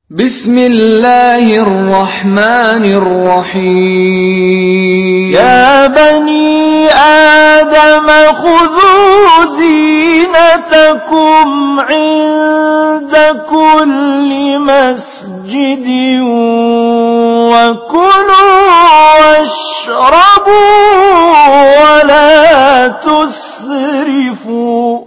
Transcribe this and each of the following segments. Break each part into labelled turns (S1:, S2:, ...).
S1: بسم الله الرحمن الرحيم
S2: يا بني آدم خذوا زينتكم عند كل مسجد وكلوا واشربوا ولا تسرفوا.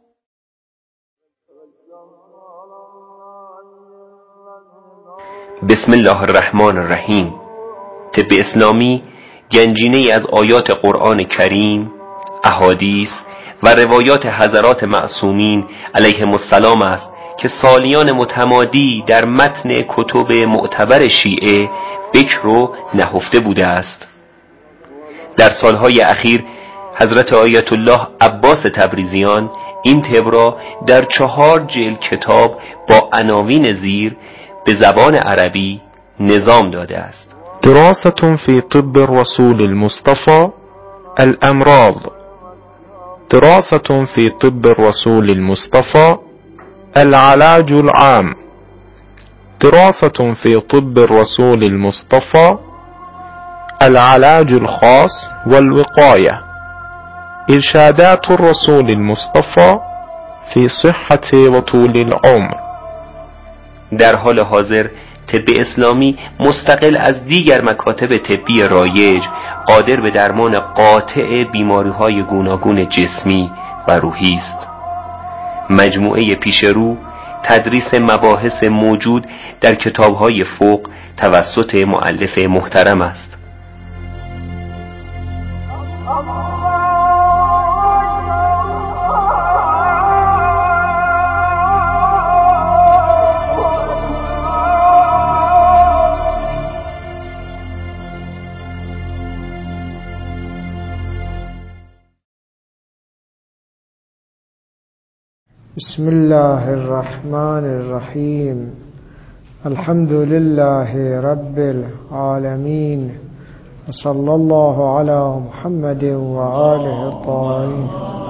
S3: بسم الله الرحمن الرحیم. طب اسلامی گنجینه‌ای از آیات قرآن کریم، احادیث و روایات حضرات معصومین علیهم السلام است که سالیان متمادی در متن کتب معتبر شیعه بکر و نهفته بوده است. در سالهای اخیر حضرت آیت الله عباس تبریزیان این طب را در 4 جلد کتاب با عناوین زیر به زبان عربی نظام داده است.
S4: دراسة في طب الرسول المصطفى الأمراض. دراسة في طب الرسول المصطفى العلاج العام. دراسة في طب الرسول المصطفى العلاج الخاص والوقاية. إرشادات الرسول المصطفى في صحة وطول العمر.
S3: در حال حاضر طب اسلامی مستقل از دیگر مکاتب طبی رایج قادر به درمان قاطع بیماری‌های گوناگون جسمی و روحی است. مجموعه پیشرو تدریس مباحث موجود در کتاب‌های فوق توسط مؤلف محترم است.
S2: بسم الله الرحمن الرحيم. الحمد لله رب العالمين وصلى الله على محمد وآله الطاهرين.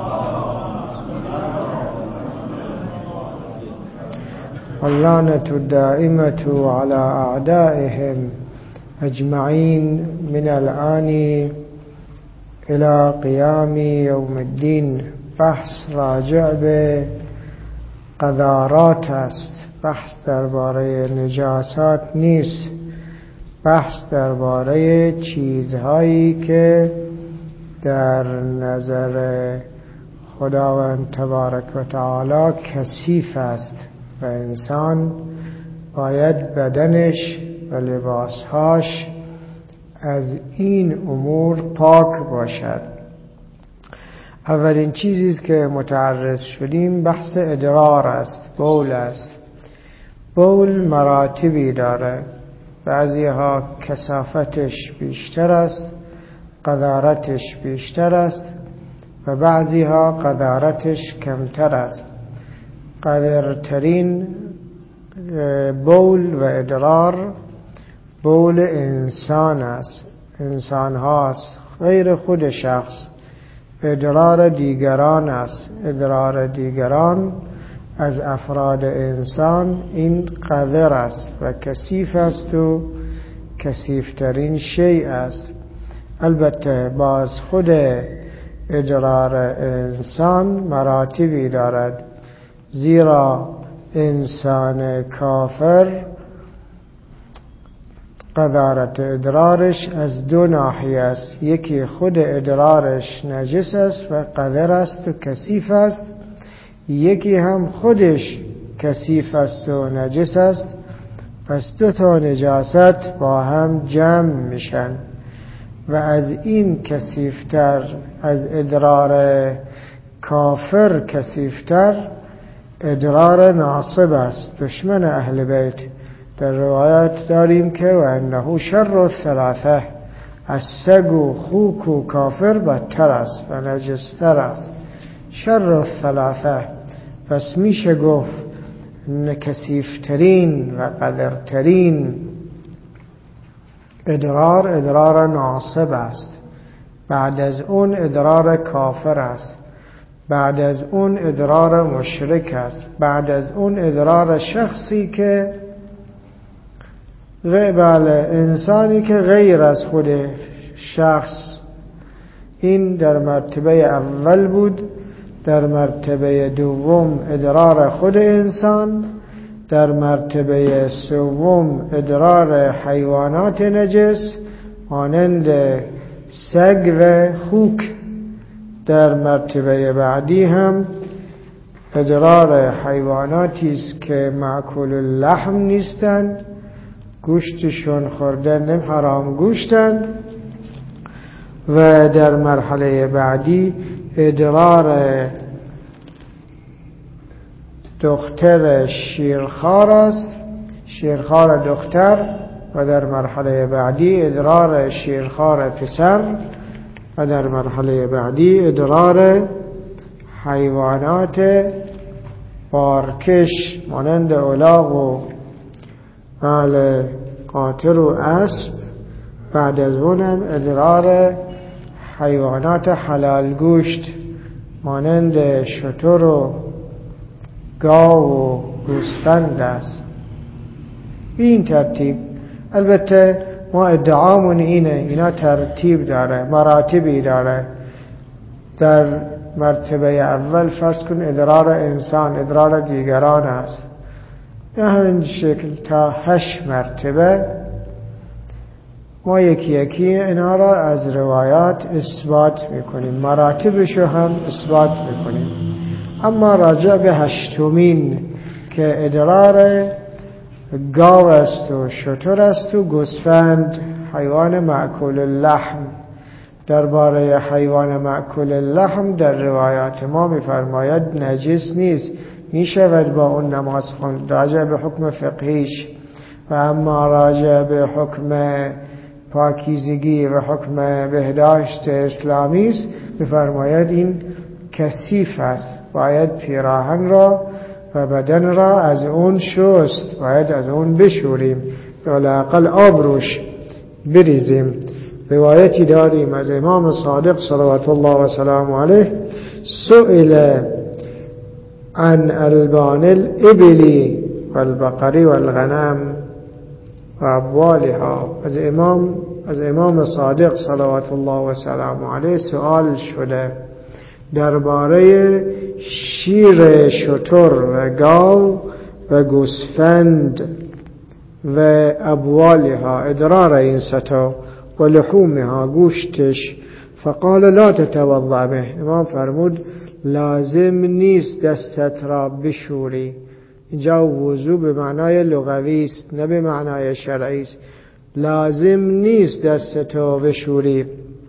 S2: واللعنة الدائمة على أعدائهم أجمعين من الآن إلى قيام يوم الدين. بحث راجع به قذارات است. بحث درباره نجاسات نیست. بحث درباره چیزهایی که در نظر خداوند تبارک و تعالی کثیف است و انسان باید بدنش و لباسهاش از این امور پاک باشد. اولین چیزی که متعرض شدیم بحث ادرار است، بول است. بول مراتبی داره، بعضی ها کثافتش بیشتر است، قذارتش بیشتر است و بعضی ها قذارتش کمتر است. قذرترین بول و ادرار بول انسان است، انسان هاست، غیر خود شخص. ادرار دیگران است، ادرار دیگران از افراد انسان. این قذر است و کثیف است و کثیفترین شیء است. البته باز خود ادرار انسان مراتبی دارد، زیرا انسان کافر قذارت ادرارش از 2 ناحیه است. یکی خود ادرارش نجس است و قذر است و کثیف است، یکی هم خودش کثیف است و نجس است. پس 2 تا نجاست با هم جمع میشن و از این کثیفتر، از ادرار کافر کثیفتر ادرار ناصب است، دشمن اهل بیت. در روایت داریم که و انه شر الثلاثه، از سگ و خوک و کافر بدتر است و نجستر است. شر الثلاثه. پس میشه گفت کثیفترین و قذرترین ادرار ناصب است. بعد از اون ادرار کافر است. بعد از اون ادرار مشرک است. بعد از اون ادرار شخصی که بله، انسانی که غیر از خود شخص، این در مرتبه اول بود. در مرتبه دوم ادرار خود انسان، در مرتبه سوم ادرار حیوانات نجس مانند سگ و خوک، در مرتبه بعدی هم ادرار حیواناتی است که مأکول اللحم نیستند، گوشتشون خوردن حرام گوشتند، و در مرحله بعدی ادرار دختر شیرخوار است، شیرخوار دختر، و در مرحله بعدی ادرار شیرخوار پسر، و در مرحله بعدی ادرار حیوانات بارکش مانند الاغ و قاطر و اسب. بعد از اونم ادرار حیوانات حلال گوشت مانند شتر و گاو و گوسفند است. این ترتیب. البته ما ادعامون اینا ترتیب داره، مراتبی داره. در مرتبه اول فرض کن ادرار انسان، ادرار دیگران است، به همین شکل تا 8 مرتبه ما یکی یکی اینا را از روایات اثبات میکنیم، مراتبشو هم اثبات میکنیم. اما راجع به 8مین که ادرار گاو است و شتر است و گوسفند، حیوان مأکول اللحم، درباره حیوان مأکول اللحم در روایات ما میفرماید نجس نیست، میشود با اون نماز خوند، راجع به حکم فقهیش. و اما راجع به حکم پاکیزگی و حکم بهداشت اسلامی است، میفرماید این کثیف است، باید پیراهن را و بدن را از اون شست، باید از اون بشوریم، یا لااقل آب روش بریزیم. روایتی داریم از امام صادق صلوات الله و سلام علیه، سئل عن البان الابل والبقر والغنم و ابوالها. از امام صادق صلوات الله و سلام علیه سؤال شده درباره شیر شتر و گاو و گوسفند و ابوالها، ادرار این ستا، و لحومها، گوشتش. فقال لا تتوضع به. امام فرمود لازم نیست دستت را بشوری. اینجا وضو به معنای لغوی است، نه به معنای شرعی است. لازم نیست دستتو بشوری.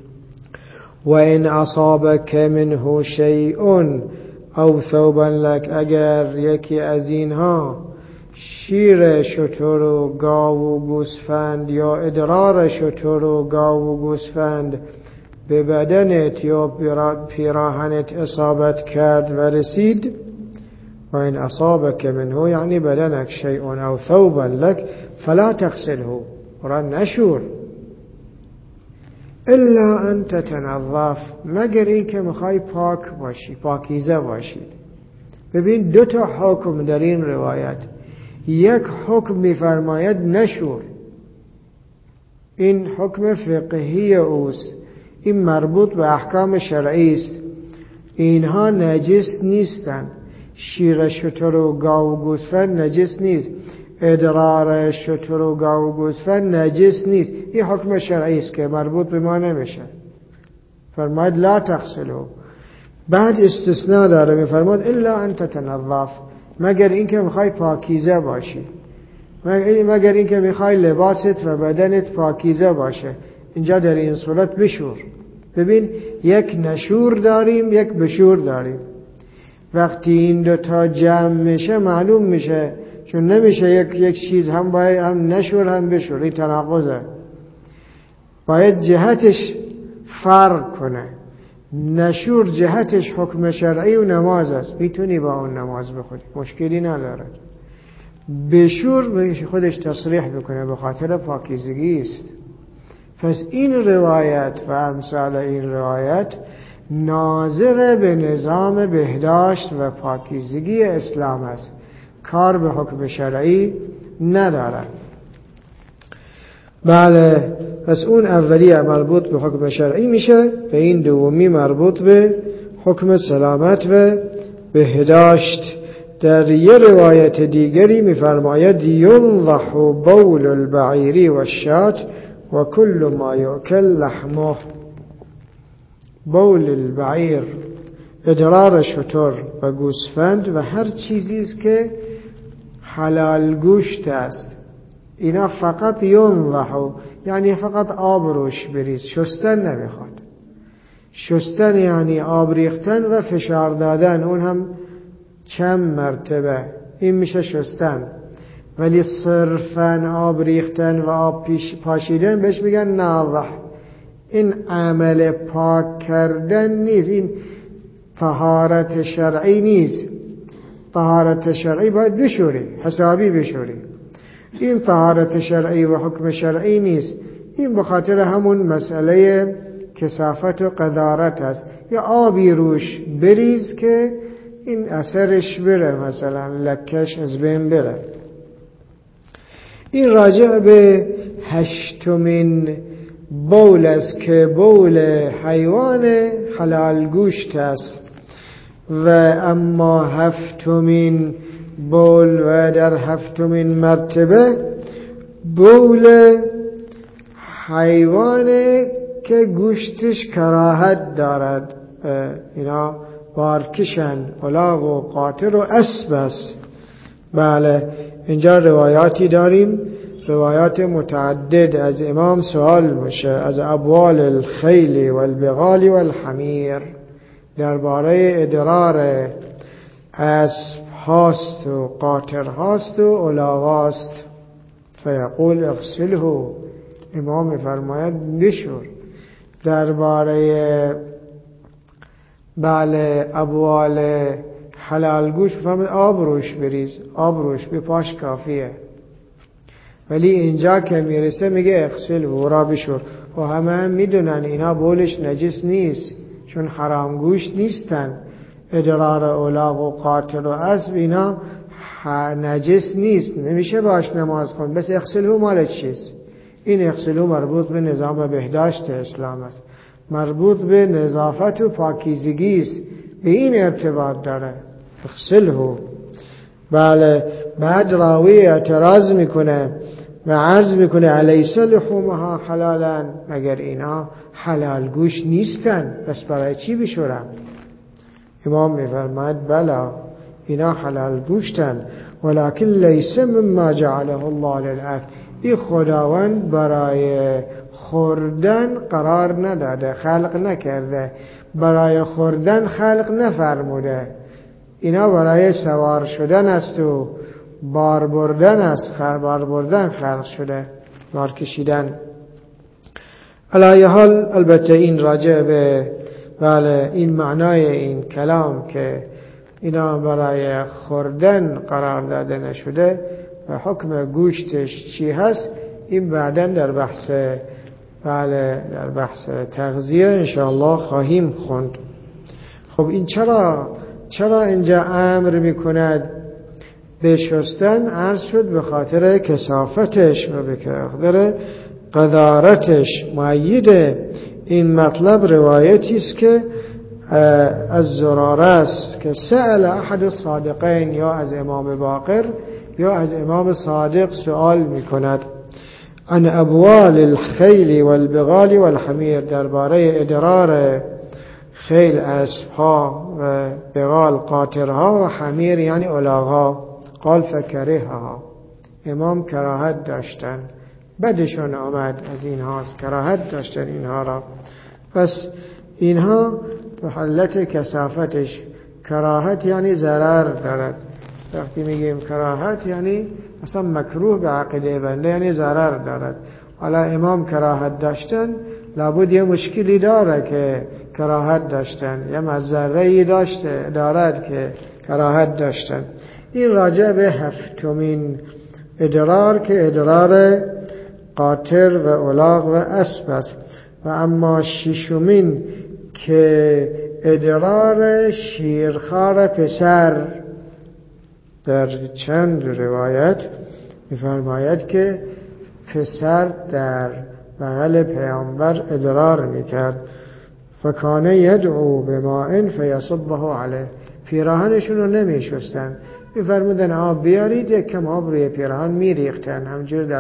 S2: و ان اصابك منه شیء او ثوبا لك، اگر یکی از اینها شیر شتر و گاو و گوسفند یا ادرار شتر و گاو و گوسفند به بدنت یا پیراهنت اصابت کرد و رسید، و این اصابك منه یعنی بدنک شیء او ثوبا لك فلا تغسله، را نشور، الا ان تتنظف، مگر این که میخوای پاک باشی، پاکیزه باشید. ببین 2 حکم در این روایت. یک حکم میفرماید نشور، این حکم فقهی اوست، این مربوط به احکام شرعی است. اینها نجس نیستند. شیر شتر و گاو و گوسفند نجس نیست، ادرار شتر و گاو و گوسفند نجس نیست. این حکم شرعی است که مربوط به ما نمیشه. فرماید لا تغسلو. بعد استثناء داره، میفرماید الا ان تتنظف، مگر اینکه میخوای پاکیزه باشی، مگر اینکه میخوای لباست و بدنت پاکیزه باشه، اینجا در این صورت بشور. ببین یک نشور داریم، یک بشور داریم. وقتی این 2 جمع میشه معلوم میشه، چون نمیشه یک چیز هم باید هم نشور هم بشور، این تناقضه. باید جهتش فرق کنه. نشور جهتش حکم شرعی و نماز است، میتونی با اون نماز بخونی، مشکلی نداره. بشور خودش تصریح بکنه به خاطر پاکیزگی است. پس این روایت و امثال این روایت ناظر به نظام بهداشت و پاکیزگی اسلام است، کار به حکم شرعی ندارد. بله، پس اون اولیه مربوط به حکم شرعی میشه و این دومی مربوط به حکم سلامت و بهداشت. در یه روایت دیگری میفرماید ینضح بول البعیر و الشات و کل ما یؤکل لحمه. بول البعیر، ادرار شتر و گوسفند و هر چیزی است که حلال گوشت است، اینا فقط ینضح، یعنی فقط آب روش بریز، شستن نمیخواد. شستن یعنی آب ریختن و فشار دادن، اون هم چند مرتبه، این میشه شستن. ولی صرفاً آب ریختن و آب پاشیدن بهش میگن ناضح. این عمل پاک کردن نیست، این طهارت شرعی نیست. طهارت شرعی باید بشوری، حسابی بشوری. این طهارت شرعی و حکم شرعی نیست. این بخاطر همون مسئله کثافت و قذارت است. یا آبی روش بریز که این اثرش بره، مثلا لکش از بین بره. این راجع به هشتمین بول است که بول حیوان حلال گوشت است. و اما هفتمین بول و در هفتمین مرتبه بول حیوان که گوشتش کراهت دارد، اینا بارکشن، الاغ و قاطر و اسب است. بله، اینجا روایاتی داریم، روایات متعدد از امام سوال میشه از ابوال الخیل والبغال والحمیر، درباره ادرار اسب هاست و قاطر هاست و الاغ هاست. فیقول اغسله، امام فرماید بشور. درباره بله ابوال حلال گوشت فرماید آب روش بریز، آب روش بپاش کافیه. ولی اینجا که میرسه میگه اغسله، ورا بشور. و همه هم میدونن اینا بولش نجس نیست، چون حرام گوشت نیستن. ادرار الاغ و قاطر و اسب اینا نجس نیست، نمیشه باش نماز خوند. بس اغسله مال چیز؟ این اغسله مربوط به نظام بهداشت اسلام است، مربوط به نظافت و پاکیزگی است، به این ارتباط داره. اغسله. بله، بعد راوی اعتراض میکنه و عرض میکنه الیس لحومها حلالا، مگر اینا حلال گوشت نیستن، پس برای چی بشورم؟ امام میفرماید بلا، اینا حلال گوشتن، ولکن لیس مما جعله الله للأکل. این خداوند برای خوردن قرار نداده، خلق نکرده، برای خوردن خلق نفرموده. اینا برای سوار شدن است و بار بردن است، بار بردن خلق شده، بار کشیدن. علی حال البته این راجع به بله این معنای این کلام که اینا برای خوردن قرار داده نشده و حکم گوشتش چی هست، این بعداً در بحث بله در بحث تغذیه انشاءالله خواهیم خوند. خب این چرا اینجا امر میکند به شستن؟ عرض شد به خاطر کثافتش و به خاطر قذارتش. مؤید این مطلب روایتی است که از زراره است که سأل احد الصادقین، یا از امام باقر یا از امام صادق سوال میکند عن ابوال الخیل والبغال والحمیر، درباره ادرار خیل اسبها و بغال قاطرها و حمیر یعنی الاغها. قال فکرهها، امام کراهت داشتن، بدشون آمد از اینها، کراهت داشتن اینها را. پس اینها به حالت کثافتش، کراهت یعنی ضرر دارد. وقتی میگیم کراهت یعنی اصلا مکروه به عقیده بنده، یعنی ضرر دارد. حالا امام کراهت داشتن، لابد یه مشکلی داره که کراهت داشتن، یه مضره‌ای دارد که کراهت داشتن. این راجع به هفتمین ادرار که ادرار قاطر و الاغ و اسب است. و اما ششمین که ادرار شیرخوار پسر، در چند روایت می‌فرماید که پسر در بغل پیامبر ادرار میکرد. فکان یدعو بماء فیصبه علیه، پیراهنشون رو نمیشستن، میفرمودن آب بیارید، یک کم آب روی پیراهن میریختن، همجور در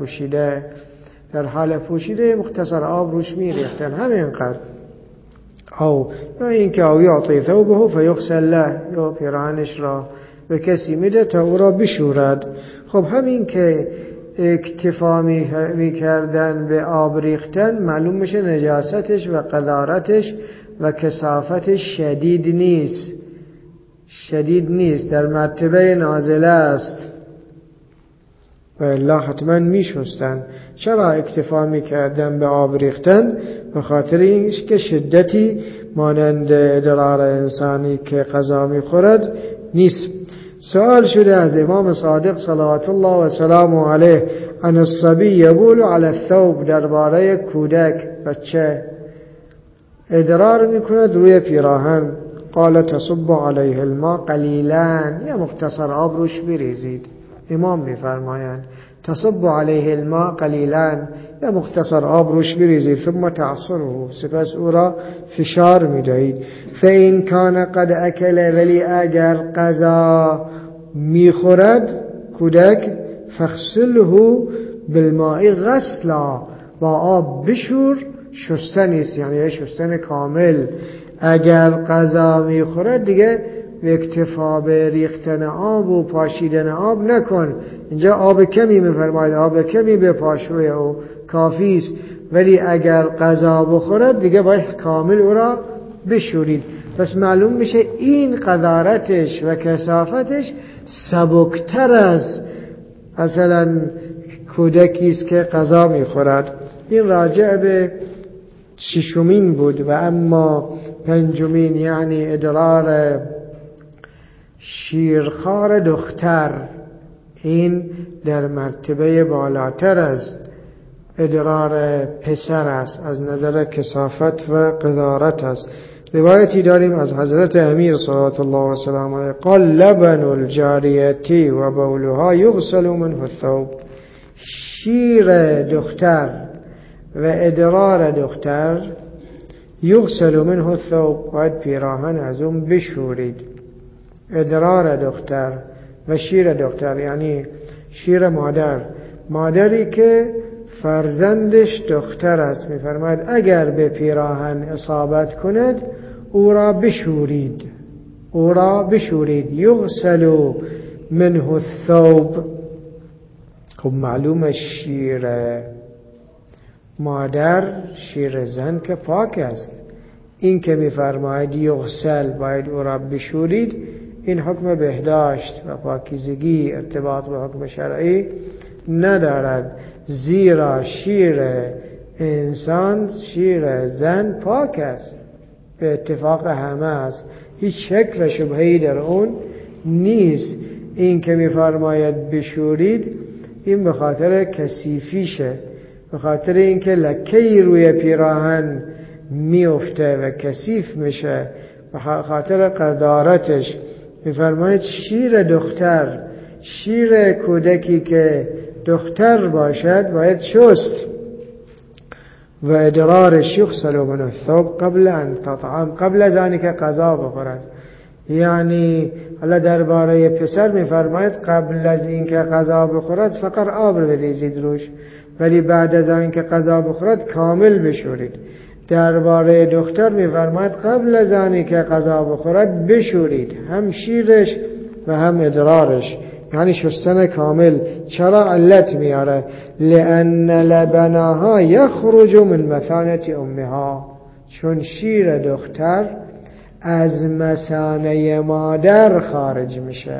S2: حال پوشیده مختصر آب روش میریختن، همینقدر. او یا اینکه او یعطی ثوبه فیغسل له، یا پیراهنش را به کسی میده تا او را بشورد. خب همین که اکتفا میکردن به آب ریختن، معلوم میشه نجاستش و قذارتش و کثافتش شدید نیست، در مرتبه نازله است، و الا حتما میشستن. چرا اکتفا میکردن به آب ریختن؟ به خاطر اینش که شدتی مانند ادرار انسانی که غذا میخورد نیست. سوال شده از امام صادق صلوات الله و سلامه علیه عن الصبی یبول علی الثوب، درباره کودک بچه ادرار میکند روی پیراهن. قال تصب علیه الماء قلیلا، یا مختصر آب روش بریزید. امام میفرمایند تصب علیه الماء قلیلا، یا مختصر آب روش بریزید. ثم تعصره، سپس او را فشار میدهید. فإن کان قد اکل، ولی اگر غذا میخورد کودک، فاغسله بالماء غسلا، با آب بشور، شستن نیست، یعنی شستن کامل. اگر غذا میخورد دیگه به اکتفا به ریختن آب و پاشیدن آب نکن. اینجا آب کمی میفرماید، آب کمی به پاش روی او کافی است، ولی اگر غذا بخورد دیگه باید کامل او را بشورید. پس معلوم میشه این قذارتش و کثافتش سبکتر از مثلا کودکی است که غذا میخورد. این راجع به ششمین بود. و اما پنجمین، یعنی ادرار شیرخوار دختر، این در مرتبه بالاتر از ادرار پسر است، از نظر کثافت و قذارت است. روایتی داریم از حضرت امیر صلوات الله و سلام علیه قال لبن الجاریتی و بولها یغسل منه الثوب، شیر دختر و ادرار دختر، یغسل منه الثوب، باید پیراهن از اون بشورید. ادرار دختر و شیر دختر یعنی شیر مادری که فرزندش دختر است، میفرماید اگر به پیراهن اصابت کند او را بشورید. یغسل منه الثوب. خب معلومه شیر مادر، شیر زن که پاک است. این که میفرماید یغسل، باید او را بشورید، این حکم بهداشت و پاکیزگی ارتباط به حکم شرعی ندارد، زیرا شیر انسان، شیر زن پاک است، به اتفاق همه است، هیچ شک و شبهه‌ای در اون نیست. این که میفرماید بشورید، این به خاطر کثیفیشه، به خاطر اینکه لکه‌ای روی پیراهن میفته و کثیف میشه، به خاطر قذارتش. میفرماید شیر دختر، شیر کودکی که دختر باشد باید شست. و ادرارش یغسل من الثوب قبل ان تطعم، قبل از آنی که غذا بخورد. یعنی حالا درباره پسر میفرماید قبل از این که غذا بخورد فقط آب رو بریزید روش، ولی بعد از این که غذا بخورد کامل بشورید. درباره دختر میفرماید قبل از آنی که غذا بخورد بشورید، هم شیرش و هم ادرارش، یعنی شستن کامل. چرا؟ علت میاره لأن لبنها یخرج من مثانه امها، چون شیر دختر از مثانه مادر خارج میشه.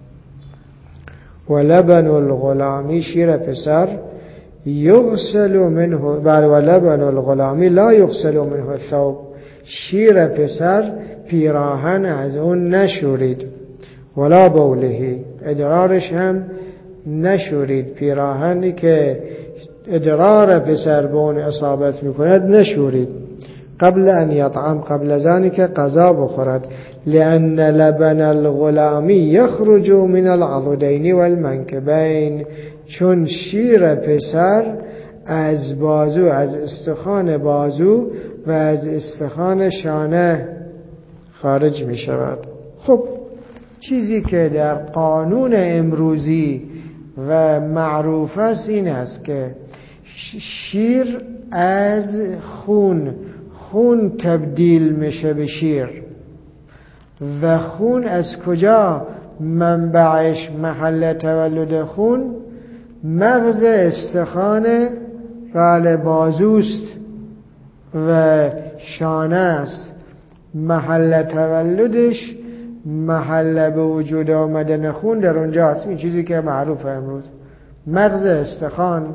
S2: و لبن الغلامی، شیر پسر، یغسل منه، و لبن الغلامی لا یغسل منه الثوب، شیر پسر پیراهن از اون نشورید. ولا بولهی، ادرارش هم نشورید، پیراهنی که ادرار پسر به اون اصابت میکند نشورید. قبل ان یطعم، قبل از آنی که غذا بخورد. لأن لبن الغلامی یخرج من العضدین والمنکبین، چون شیر پسر از بازو، از استخوان بازو و از استخوان شانه خارج می شود. خب چیزی که در قانون امروزی و معروف است این است که شیر از خون تبدیل میشه به شیر. و خون از کجا منبعش، محل تولد خون مغز استخوان بازوست و شانه است. محل تولدش، محل به وجود آمدن خون در اونجاست. این چیزی که معروفه امروز. مغز استخوان،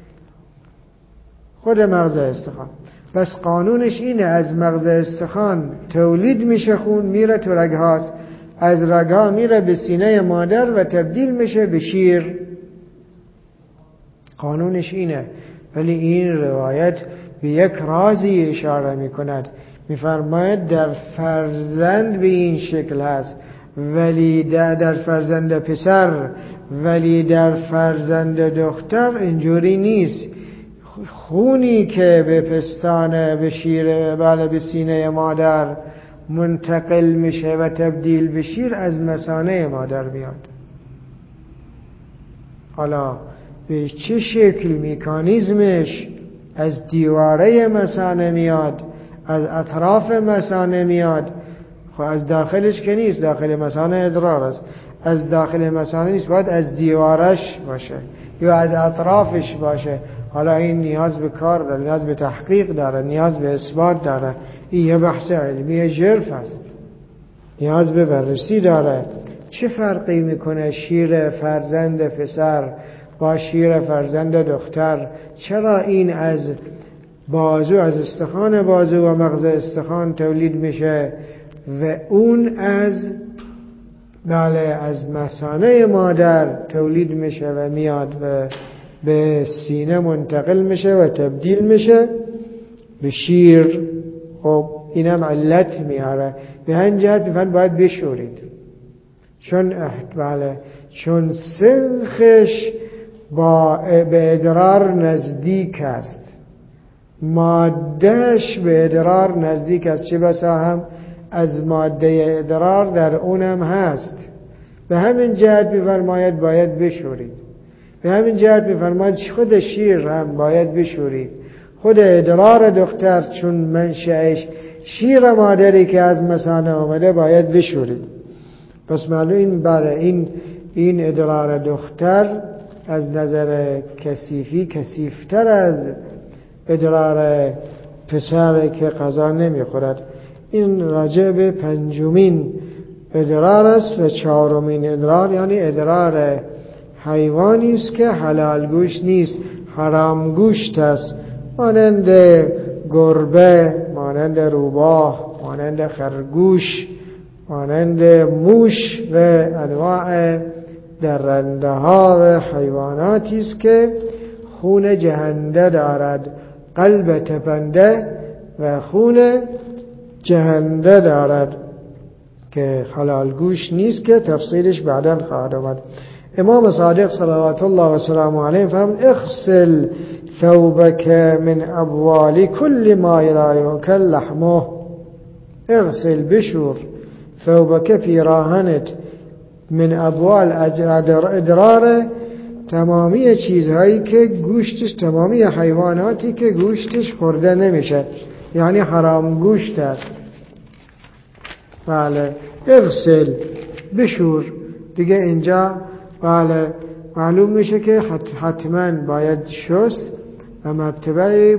S2: خود مغز استخوان. پس قانونش اینه، از مغز استخوان تولید میشه خون، میره تو رگهاست، از رگها میره به سینه مادر و تبدیل میشه به شیر. قانونش اینه. ولی این روایت به یک رازی اشاره میکند، میفرماید در فرزند به این شکل هست، ولی در فرزند پسر، ولی در فرزند دختر اینجوری نیست. خونی که به پستان، به شیر، به سینه مادر منتقل میشه و تبدیل به شیر از مثانه مادر میاد. حالا به چه شکل مکانیزمش؟ از دیواره مثانه میاد، از اطراف مثانه میاد. خب از داخلش که نیست، داخل مثانه ادرار است. از داخل مثانه نیست، باید از دیوارش باشه یا از اطرافش باشه. حالا این نیاز به کار داره، نیاز به تحقیق داره، نیاز به اثبات داره. این یه بحث علمی ژرف است، نیاز به بررسی داره. چه فرقی میکنه شیر فرزند پسر با شیر فرزند دختر؟ چرا این از بازو، از استخوان بازو و مغز استخوان تولید میشه و اون از مثانه مادر تولید میشه و میاد و به سینه منتقل میشه و تبدیل میشه به شیر؟ خب اینم علت میاره. به همین جهت میفرد باید بشورید، چون سنخش به ادرار نزدیک است، مادهش به ادرار نزدیک است، چه بسا هم از ماده ادرار در اونم هست. به همین جهت میفرماید باید بشورید. به همین جهت میفرماید خود شیر هم باید بشورید. خود ادرار دختر چون منشأش شیر مادری که از مثانه آمده باید بشورید. پس معلوم این ادرار دختر از نظر کثیفی کثیفتر از ادرار پسر که غذا نمیخورد. این راجع به پنجمین ادرار است. و چهارمین ادرار یعنی ادرار حیوانی است که حلال گوشت نیست، حرام گوشت است، مانند گربه، مانند روباه، مانند خرگوش، مانند موش و انواع درنده ها و حیواناتی است که خون جهنده دارد، قلب تپنده و خون جهنده دارد که حلال گوشت نیست که تفصیلش بعداً خواهد آمد. امام صادق صلوات الله و سلامه علیه فرمود اغسل ثوبك من ابوال كل ما لا يؤكل لحمه. اغسل، بشور، ثوبك، پیراهنت، من ابوال، ادرار تمامی چیزهایی که گوشتش، تمامی حیواناتی که گوشتش خورده نمیشه، یعنی حرام گوشت است. بله، اغسل، بشور. دیگه اینجا معلوم میشه که حتما باید شست و مرتبه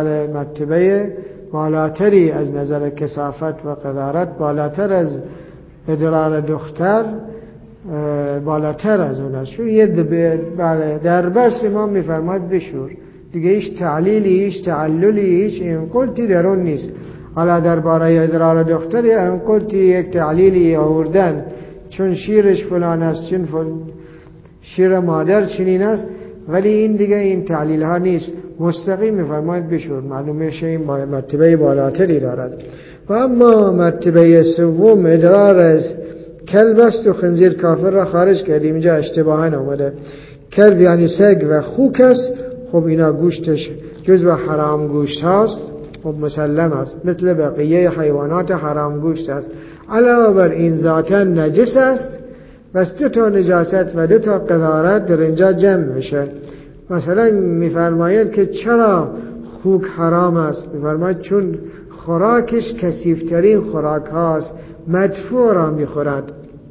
S2: بالاتری از نظر کثافت و قذارت، بالاتر از ادرار دختر، بالاتر از اون است. چون در بس امام میفرماد بشور. دیگه هیچ تعلیلی، هیچ تعللی، هیچ انقلتی در اون نیست. حالا درباره ادرار دختر انقلتی، یک تعلیلی آوردن، چون شیرش فلان است، چون شیر مادر چنین است، ولی این دیگه این تعلیل ها نیست. مستقیم میفرماید بشور. معلومه این مرتبه بالاتری دارد. و اما مرتبه سوم ادرار از کلب است و خنزیر کافر را خارج کردیم. اینجا اشتباهاً آمده. کلب یعنی سگ و خوک است. خب اینا گوشتش جزو حرام گوشت هست، خب مسلم است، مثل بقیه حیوانات حرام گوشت است. علاوه بر این ذاتا نجس است، بس 2 تا نجاست و 2 تا قذارت در اینجا جمع میشه. مثلا میفرماید که چرا خوک حرام است؟ میفرماید چون خوراکش کثیفترین خوراک هاست، مدفوع را میخورد،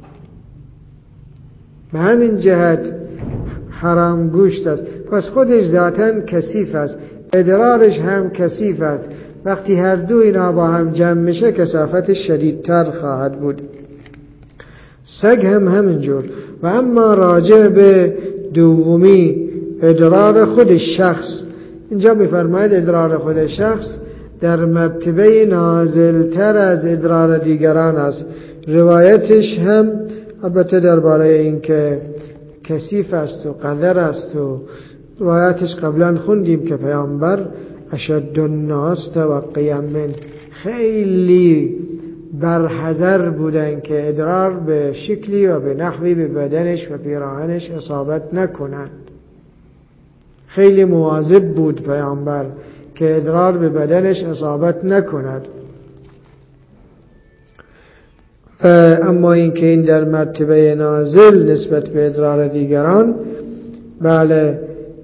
S2: به همین جهت حرام گوشت است. پس خودش ذاتاً کثیف است، ادرارش هم کثیف است. وقتی هر دو اینا با هم جمع میشه کثافتش شدیدتر خواهد بود. سگ هم همینجور. و اما راجع به دومی ادرار خود شخص، اینجا میفرماید ادرار خود شخص در مرتبه نازلتر از ادرار دیگران است. روایتش هم البته درباره این که کثیف است و قذر است و روایتش قبلا خوندیم که پیامبر اشد الناس توقیا من، خیلی برحذر بودن که ادرار به شکلی و به نحوی به بدنش و پیراهنش اصابت نکنند. خیلی مواظب بود پیامبر که ادرار به بدنش اصابت نکند. اما این که این در مرتبه نازل نسبت به ادرار دیگران، بله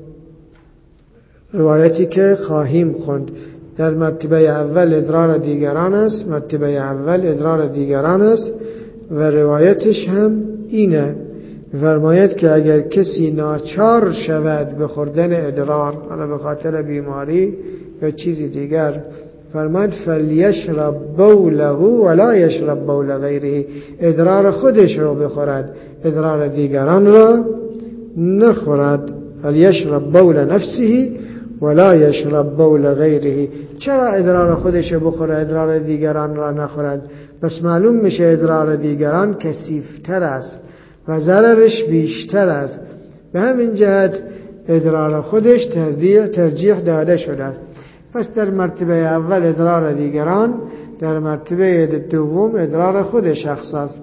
S2: روایتی که خواهیم خوند در مرتبه اول ادرار دیگران است، مرتبه اول ادرار دیگران است و روایتش هم اینه. فرماید که اگر کسی ناچار شود به خوردن ادرار، حالا به خاطر بیماری یا چیزی دیگر، فرماید فلیشرب بوله ولا یشرب بول غیره، ادرار خودش رو بخورد، ادرار دیگران را نخورد. فلیشرب بول نفسه ولا یشرب بول غیره. چرا ادرار خودش رو بخوره، ادرار دیگران را نخورد؟ بس معلوم میشه ادرار دیگران کثیفتر است و ضررش بیشتر است. به همین جهت ادرار خودش ترجیح داده شده. پس در مرتبه اول ادرار دیگران، در مرتبه دوم ادرار خود شخص است.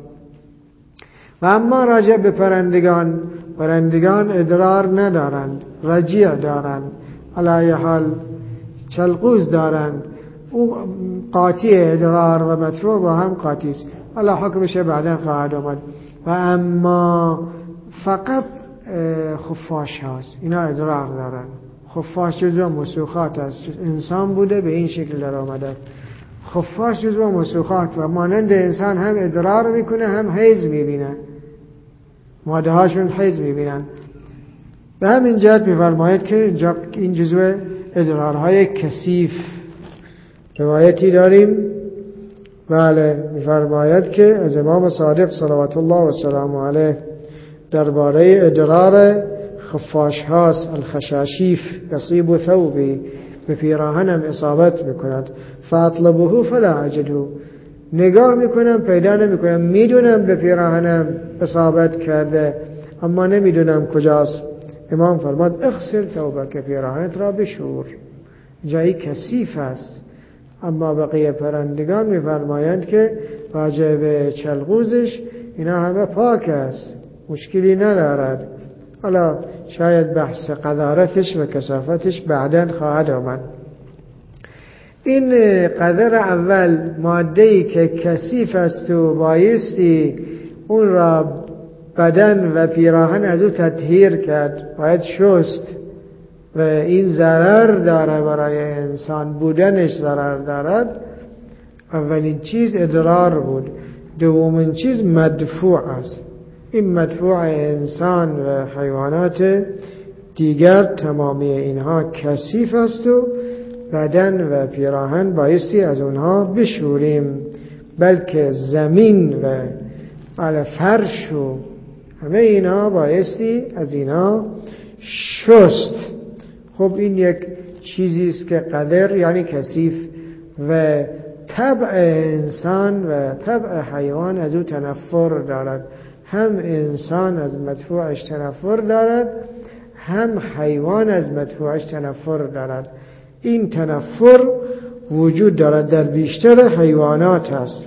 S2: و اما راجع به پرندگان، پرندگان ادرار ندارند، رجیع دارند، علی حال چلقوز دارند. او قاطی ادرار و مدفوع با هم قاطی است. حالا حکمش بعدا خواهد آمد. و اما فقط خفاش هست، اینا ادرار دارن. خفاش جزو مسوخات است، انسان بوده به این شکل در آمده. خفاش جزو مسوخات و مانند انسان هم ادرار میکنه هم حیض میبینه، ماده هاشون حیض میبینن. به همین جهت میفرماید که این جزو ادرارهای کثیف. روایتی داریم بله میفرماید که از امام صادق صلوات الله و سلام علیه درباره ادرار خفاش هاست، الخشاشیف یصیب ثوبی، به پیراهنم اصابت میکند، فاطلبه فلا اجده، نگاه میکنم پیدا نمیکنم، میدونم به پیراهنم اصابت کرده اما نمیدونم کجاست. امام فرماد اغسل ثوبک، پیراهنت را بشور، جایی کثیف است. اما بقیه پرندگان میفرمایند که راجع به چلغوزش اینا همه پاک است، مشکلی ندارد. حالا شاید بحث قذارتش و کثافتش بعداً خواهد آمد. این قذر اول، ماده‌ای که کثیف است و بایستی اون را بدن و پیراهن از او تطهیر کرد، باید شست و این ضرر داره برای انسان، بودنش ضرر دارد. اولین چیز ادرار بود. دومین چیز مدفوع است. این مدفوع انسان و حیوانات دیگر تمامی اینها کثیف است و بدن و پیراهن بایستی از اونها بشوریم، بلکه زمین و فرش و همه اینها بایستی از اینها شست. خب این یک چیزی است که قدر یعنی کثیف و طبع انسان و طبع حیوان از او تنفر دارد. هم انسان از مدفوعش تنفر دارد، هم حیوان از مدفوعش تنفر دارد. این تنفر وجود دارد در بیشتر حیوانات است.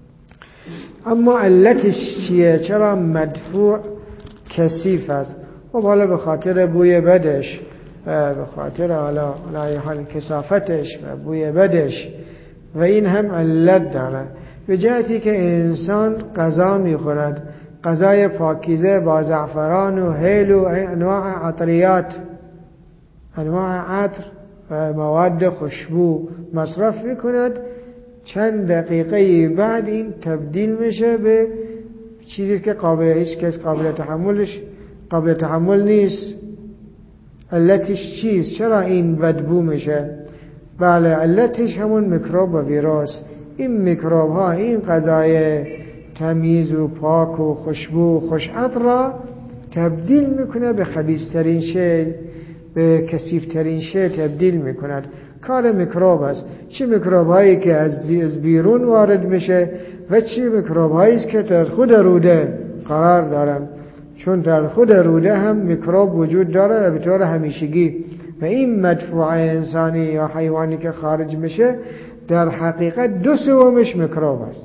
S2: اما علتش چیه؟ چرا مدفوع کثیف است؟ و حالا به خاطر بوی بدش و به خاطر حالا حال کثافتش و بوی بدش و این هم علت داره. به جهتی که انسان غذا میخورد، غذای پاکیزه با زعفران و هیل و انواع عطریات، انواع عطر و مواد خوشبو مصرف میکند، چند دقیقه بعد این تبدیل میشه به چیزی که هیچ کس قابل تحمل نیست. علتش چیست؟ چرا این بدبو میشه؟ بله، علتش همون میکروب و ویروس. این میکروب ها این غذای تمیز و پاک و خوشبو و خوشعطر را تبدیل میکنه به خبیث‌ترین شی، به کثیف‌ترین شی تبدیل میکند. کار میکروب است. چه میکروب هایی که از بیرون وارد میشه و چه میکروب هایی که در خود روده قرار دارن، چون در خود روده هم میکروب وجود داره و به طور همیشگی. و این مدفوع انسانی یا حیوانی که خارج میشه در حقیقت 2/3 میکروب است.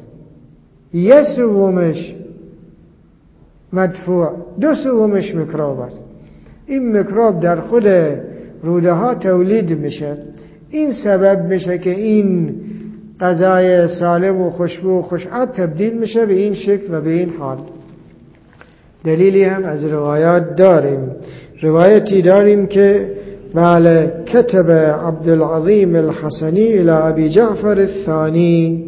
S2: 1/3 مدفوع، 2/3 میکروب است. این میکروب در خود روده ها تولید میشه. این سبب میشه که این غذای سالم و خوشبو و خوشعطر تبدیل میشه به این شکل و به این حال. دلیلی هم از روایات داریم. روایتی داریم که بله كتب عبدالعظیم الحسنی الى ابی جعفر الثانی.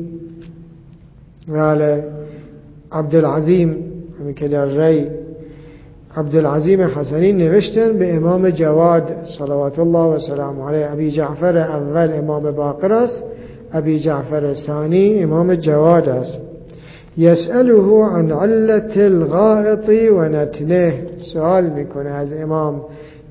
S2: بله عبدالعظیم همین که در ری عبدالعظیم حسنی نوشتن به امام جواد صلوات الله و سلام علیه. ابی جعفر اول امام باقر است، ابی جعفر ثانی امام جواد است. یسأله عن علت الغائط و نتنه، سوال میکنه از امام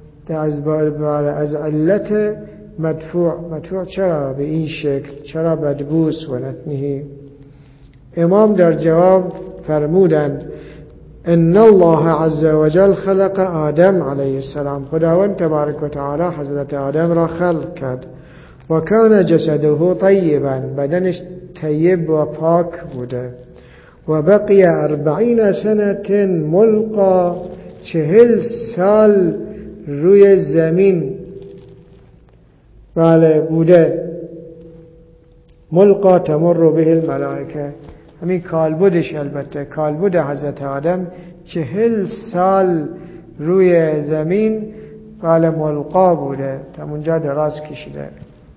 S2: از علت مدفوع چرا به این شکل، چرا بدبوس و نتنه. امام در جواب فرمودند ان الله عز وجل خلق آدم علیه السلام، خداوند تبارک و تعالی حضرت آدم را خلق کرد. و کان جسده طیبا، بدنش طیب و پاک بوده. و بقی 40 سنة ملقا، 40 سال روی زمین بله بوده. ملقا تمر به الملائکه، همین کالبدش، البته کالبد حضرت آدم 40 سال روی زمین بله ملقا بوده، تا اونجا دراز کشیده.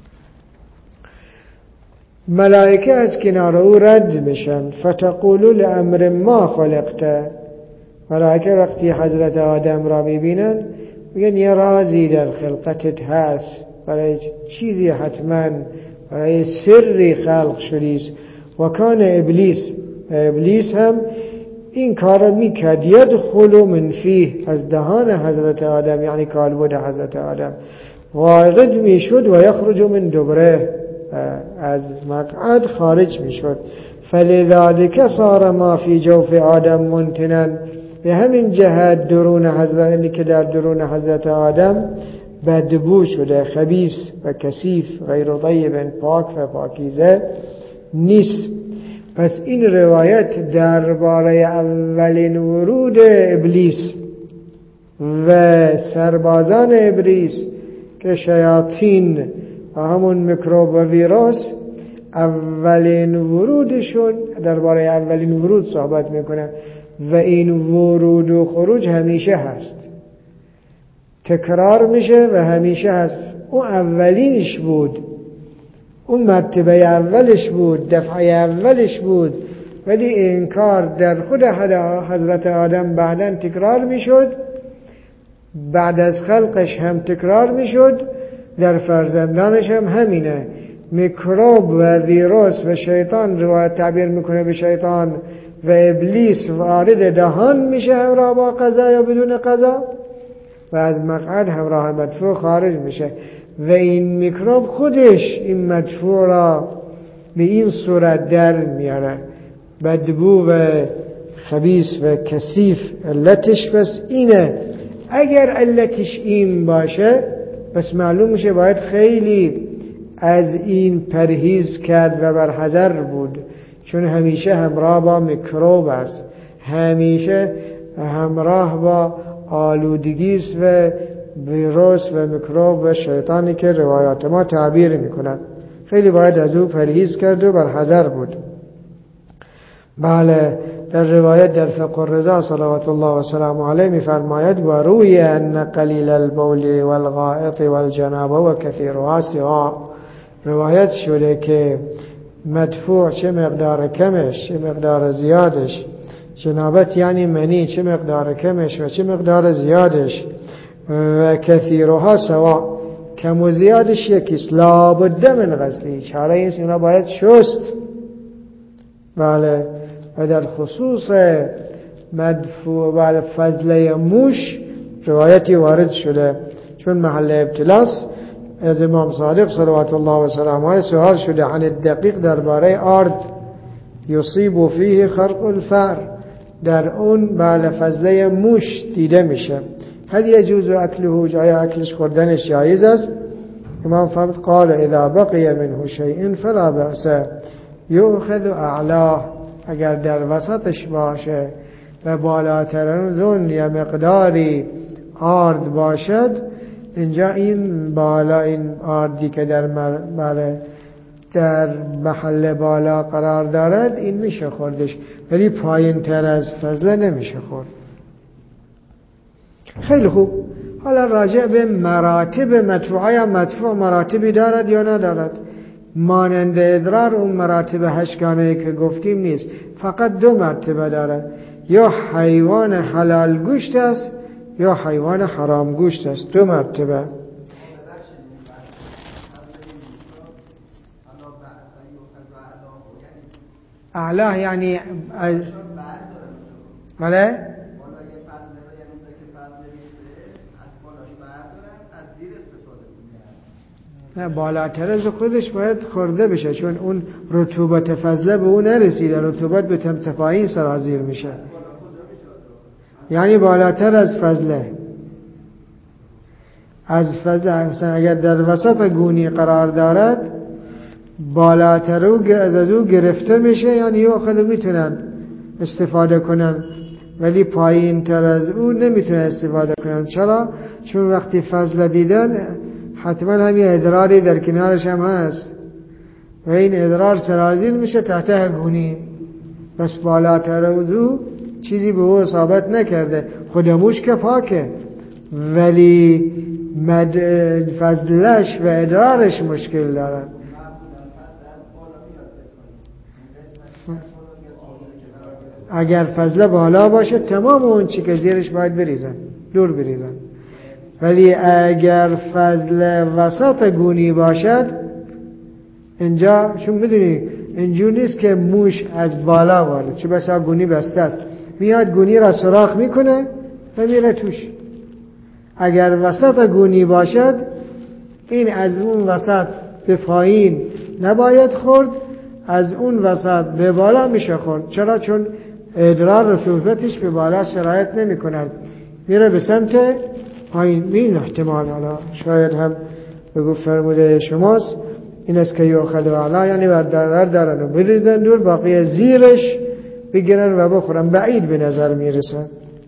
S2: ملائکه از کنار او رد میشن. فتقول لامر ما خلقته، ملائکه وقتی حضرت آدم را میبینن میگن یه رازی در خلقتت هست، برای چیزی حتما برای سری خلق شدیست. و کان ابلیس هم این کار میکرد. یدخل من فیه، از دهان حضرت آدم یعنی کالبد حضرت آدم وارد میشد. و یخرج من دبره، از مقعد خارج میشد. فلذلك صار ما فی جوف آدم منتنا، به همین جهت درون حضرت که در درون حضرت آدم بدبو شده، خبیث و کثیف، غیر طیب، پاک و پاکیزه نیست. پس این روایت درباره اولین ورود ابلیس و سربازان ابلیس که شیاطین و همون میکروب و ویروس، اولین ورودشون درباره اولین ورود صحبت میکنه. و این ورود و خروج همیشه هست، تکرار میشه و همیشه هست. اون اولینش بود، اون مرتبه اولش بود، دفعه اولش بود، ولی این کار در خود حضرت آدم بعداً تکرار میشد، بعد از خلقش هم تکرار میشد، در فرزندانش هم همینه. میکروب و ویروس و شیطان رو تعبیر میکنه به شیطان و ابلیس وارد دهان میشه همراه با قضا یا بدون قضا، و از مقعد همراه مدفوع خارج میشه. و این میکروب خودش این مدفوع را به این صورت در میاره، بدبو و خبیث و کثیف. علتش بس اینه. اگر علتش این باشه بس معلوم میشه باید خیلی از این پرهیز کرد و بر حذر بود، چون همیشه همراه با میکروب است، همیشه همراه با آلودگی است و ویروس و میکروب و شیطانی که روایات ما تعبیر میکنند. خیلی باید از او پرهیز کرد و بر حذر بود. بله، در روایت در فقه الرضا صلوات الله و سلام علیه میفرماید و روی ان قلیل البول والغائط والجنابه و کثیرها سواء. روایت شده که مدفوع چه مقدار کمش چه مقدار زیادش، جنابت یعنی منی چه مقدار کمش و چه مقدار زیادش، و کثیرها سواء، کم و زیادش یکیست. لابد من غسلی، چاره اینست اونا باید شست. بله، و در خصوص مدفوع و فضله موش روایتی وارد شده، چون محل ابتلاس از امام صادق صلوات الله و سلام علیه سوال شده عن الدقیق درباره آرد، یصیب فیه خرق الفأر، در اون بله فضله موش دیده میشه. هل یجوز اکله، جای اکلش خوردنش جایز است؟ امام فرد قال اذا بقی منه شیء فلا بأس یؤخذ اعلاه، اگر در وسطش باشه و بالاترون یا مقداری آرد باشد، اینجا این بالا، این آردی که در محل بالا قرار دارد این میشه خوردش، ولی پایین تر از فضله نمیشه خورد. خیلی خوب. حالا راجع به مراتب مدفوعه، یا مدفوع مراتبی دارد یا ندارد؟ مانند ادرار اون مراتب 8 گانه‌ای که گفتیم نیست، فقط 2 مرتبه دارد. یا حیوان حلال گوشت است یا حیوان حرام گوشت است، 2 مرتبه. اعلاه یعنی بله؟ نه، بالاتر از خودش باید خورده بشه، چون اون رطوبت فضله به اون نرسیده، رطوبت به پایین سرازیر میشه. یعنی بالاتر از فضله. از فضله مثلا اگر در وسط گونی قرار دارد، بالاتر از او گرفته میشه، یعنی خود میتونن استفاده کنن، ولی پایین تر از او نمیتونن استفاده کنن. چرا؟ چون وقتی فضله دیدن حتما همین ادراری در کنارش هم هست و این ادرار سرازیر میشه تحت گونی، بس بالاتر از او چیزی به او اصابت نکرده. خودموش که پاکه، ولی فضلش و ادرارش مشکل دارد. اگر فضله بالا باشه تمام اون چی که زیرش باید بریزن، دور بریزن. ولی اگر فضله وسط گونی باشد، اینجا چون میدونی اینجور نیست که موش از بالا وارد، چه بسا گونی بسته است، میاد گونی را سوراخ میکنه و میره توش. اگر وسط گونی باشد، این از اون وسط به پایین نباید خورد، از اون وسط به بالا میشه خورد. چرا؟ چون ادرار رطوبتش به بالا سرایت نمی کند، میره به سمت پایین. این احتمال حالا شاید هم بگو فرموده شماست، این است که یؤخذ اعلی، یعنی بردار دارن و بریزن دور، باقی زیرش بگیرن و بخورن. بعید به نظر میرسن.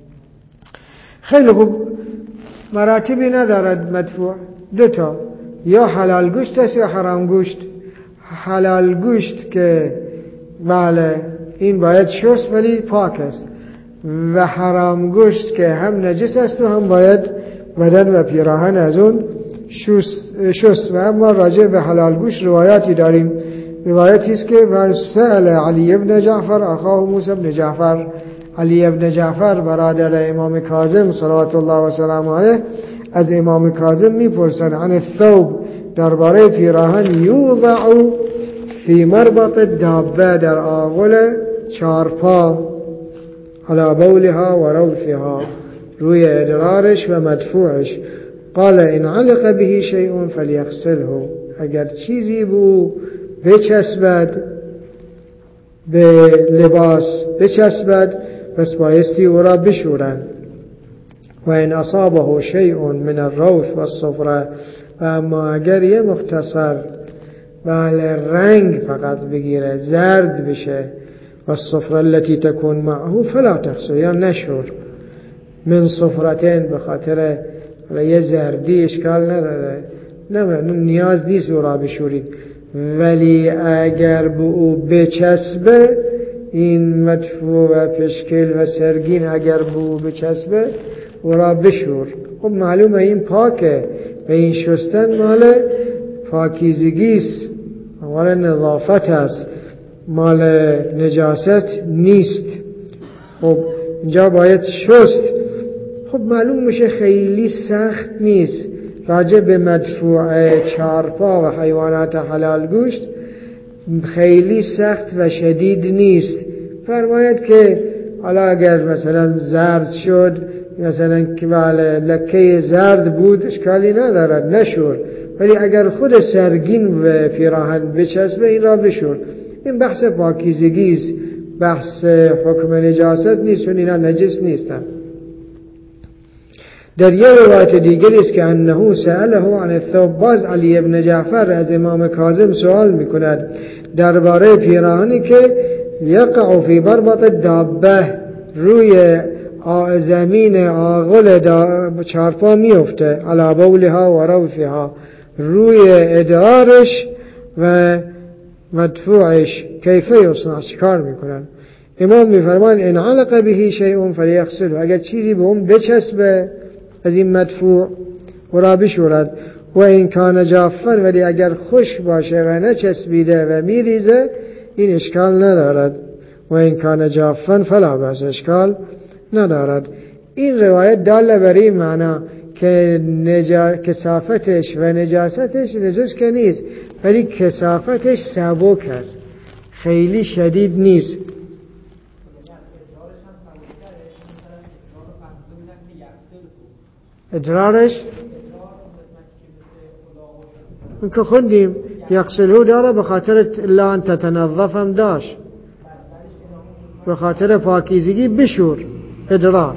S2: خیلی خوب. مراتبی ندارد مدفوع، 2 تا، یا حلال گوشت است یا حرام گوشت. حلال گوشت که بله این باید شست ولی پاک است، و حرام گوشت که هم نجس است و هم باید بدن و پیراهن از اون شست. و اما راجع به حلال گوشت روایاتی داریم. روایتی است که سأل علی ابن جعفر اخاه موسی ابن جعفر، علی ابن جعفر برادر امام کاظم صلوات الله و سلام علیه از امام کاظم میپرسن عن الثوب، درباره پیراهن، یوضع فی مربط الدابه، در آغل 4 پا، علی بولها و روثها، روی ادرارش و مدفوعش. قال ان علق به شیء فلیغسله، اگر چیزی بو بچسبد، به لباس بچسبد، پس بایستی او را بشورن. و ان اصابه شیء من الروث والصفرة، و اما اگر یه مختصر رنگ فقط بگیره، زرد بشه، والصفرة التي تكون معه فلا تغسل، یا نشور. من صفرتین به خاطر یه زردی اشکال نداره، نه نیاز نیست او را بشورید. ولی اگر به او بچسبه این مدفوع و پشکل و سرگین، اگر به او بچسبه او را بشور. خب معلومه این پاکه و این شستن مال پاکیزگیست، مال نظافت است، مال نجاست نیست. خب اینجا باید شست. خب معلوم میشه خیلی سخت نیست. راجع به مدفوع چارپا و حیوانات حلال گوشت خیلی سخت و شدید نیست. فرماید که حالا اگر مثلا زرد شد، مثلا که لکه زرد بود اشکالی ندارد نشور، ولی اگر خود سرگین و پیراهن بچسبه این را بشور. این بحث پاکیزگی است، بحث حکم نجاست نیست، چون اینا نجس نیستند. در یه روایت دیگری است که انه سأله عن الثوب، باز علی ابن جعفر از امام کاظم سوال میکند درباره پیراهنی که یقع فی بربط دابه، روی زمین آغل چارپا میفته، علی بولها و روفها، روی ادرارش و مدفوعش، کیفه یصنع، چیکار میکنن؟ امام میفرمان ان علق به شیء فلیغسله، اگر چیزی به اون بچسبه از این مدفوع و را بشورد. و این کان جافن، ولی اگر خشک باشه و نچسبیده و میریزه این اشکال ندارد. و این کان جافن فلا باس، اشکال ندارد. این روایت داله بر این معنا که کثافتش و نجاستش نجس که نیست، ولی کثافتش سبک است، خیلی شدید نیست. ادرارش این که خوندیم یغسله داره، به خاطر الا ان تتنظف هم داشت، به خاطر پاکیزگی بشور ادرار.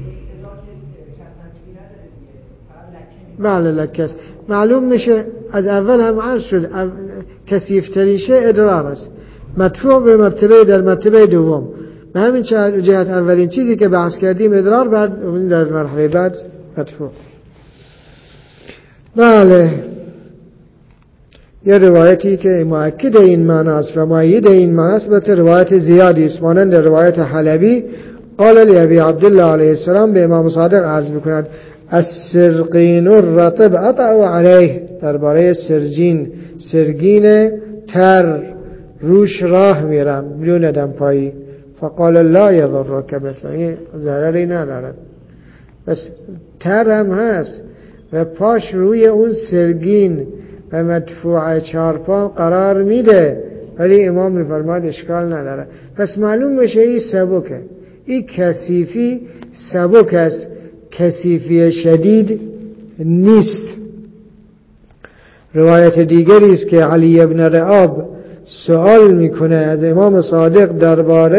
S2: بله لکه معلوم میشه، از اول هم عرض شد کثیفتریشه ادرار است، مدفوع به مرتبه در مرتبه دوم. به همین جهت اولین چیزی که بحث کردیم ادرار، بعد در مرحله بعد مدفوع. بله یه روایتی که مؤکد این معنی است و مؤید این معنی است، البته روایت زیادی است، مانند روایت حلبی قال لابی عبدالله علیه السلام، به امام صادق عرض میکند السرقین الرطب اطع علیه، درباره سرگین تر روش راه میرم بدون دمپایی. فقال لا یضرک بثنی، ضرری ندارد، بس تر هم هست و پاش روی اون سرگین و مدفوع چارپا قرار میده، ولی امام میفرماد اشکال نداره. پس معلوم میشه این سبکه، این کثیفی سبک است، کثیفی شدید نیست. روایت دیگری است که علی ابن رعاب سوال میکنه از امام صادق درباره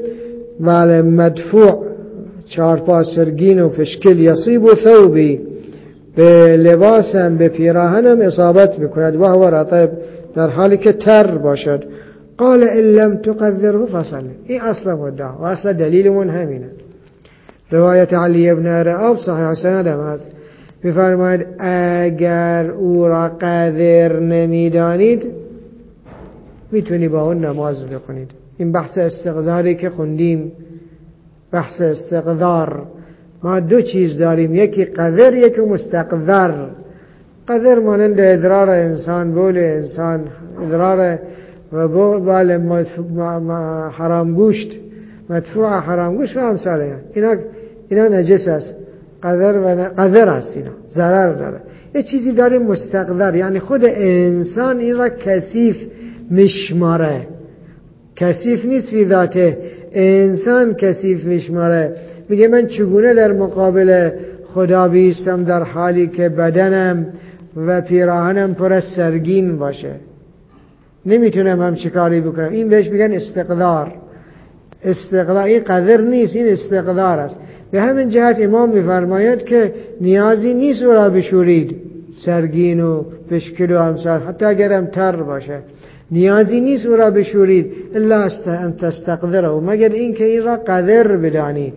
S2: مدفوع چارپا سرگین و پشکل، یصیب و ثوبی، به لباسم به پیراهنم اصابت میکند و هو رطب، در حالی که تر باشد. قال ان لم تقدره فصل، این اصلا مدعا و اصلا دلیلمون همینه. روایت علی ابن رعاب صحیح سند هم هست، میفرماید اگر او را قدر نمیدانید میتونی با اون نماز بخونید. این بحث استقذاری که خوندیم، بحث استقذار، ما دو چیز داریم، یکی قذر یکی مستقذر. قذر مانند ادرار انسان، بول انسان، ادرار و بول حرام گوشت، مدفوع حرام گوشت و امثال اینا نجس است، قذر است، اینا ضرر داره. یه چیزی داریم مستقذر، یعنی خود انسان این را کثیف میشماره، کثیف نیست فی ذاته، انسان کثیف میشماره. میگه من چگونه در مقابل خدا بیستم در حالی که بدنم و پیراهنم پر از سرگین باشه، نمیتونم هم چیکاری بکنم. این بهش میگن استقذار. استقذار این قدر نیست، این استقذار است. به همین جهت امام میفرماید که نیازی نیست او را بشورید، سرگین و پشکل و امثال، حتی اگرم تر باشه نیازی نیست او را بشورید، الا ان تستقذره، مگر این که این را قدر بدانی،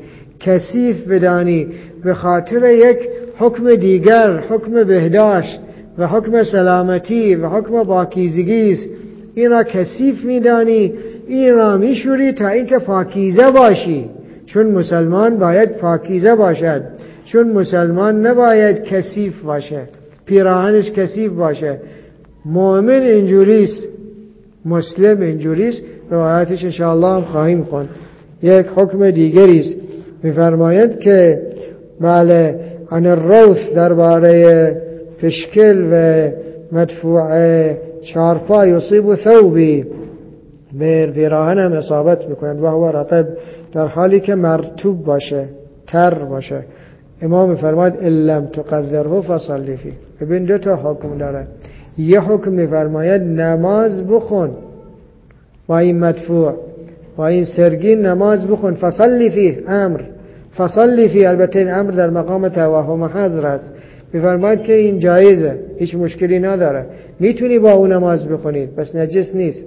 S2: کثیف بدانی به خاطر یک حکم دیگر، حکم بهداشت و حکم سلامتی و حکم پاکیزگی است، این را کثیف میدانی، این را میشوری تا اینکه پاکیزه باشی، چون مسلمان باید پاکیزه باشد، چون مسلمان نباید کثیف باشه، پیراهنش کثیف باشه. مؤمن اینجوریست، مسلم اینجوریست. روایتش انشاءالله هم خواهیم خوند. یک حکم دیگری است، می‌فرماید که بله عن الروث، درباره پشکل و مدفوع چارپا، یصیب ثوبی، به پیراهنم اصابت میکنند و هو رطب، در حالی که مرطوب باشه، تر باشه. امام می‌فرماید ان لم تقدره فصلی فیه. ببین دو تا حکم داره. یه حکم می‌فرماید نماز بخون با این مدفوع، با این سرگین نماز بخون، فصلی فیه، امر فصلی فیه. البته این امر در مقام توهم حضر است، می‌فرماید که این جایزه، هیچ مشکلی نداره، میتونی با اون نماز بخونید، بس نجس نیست.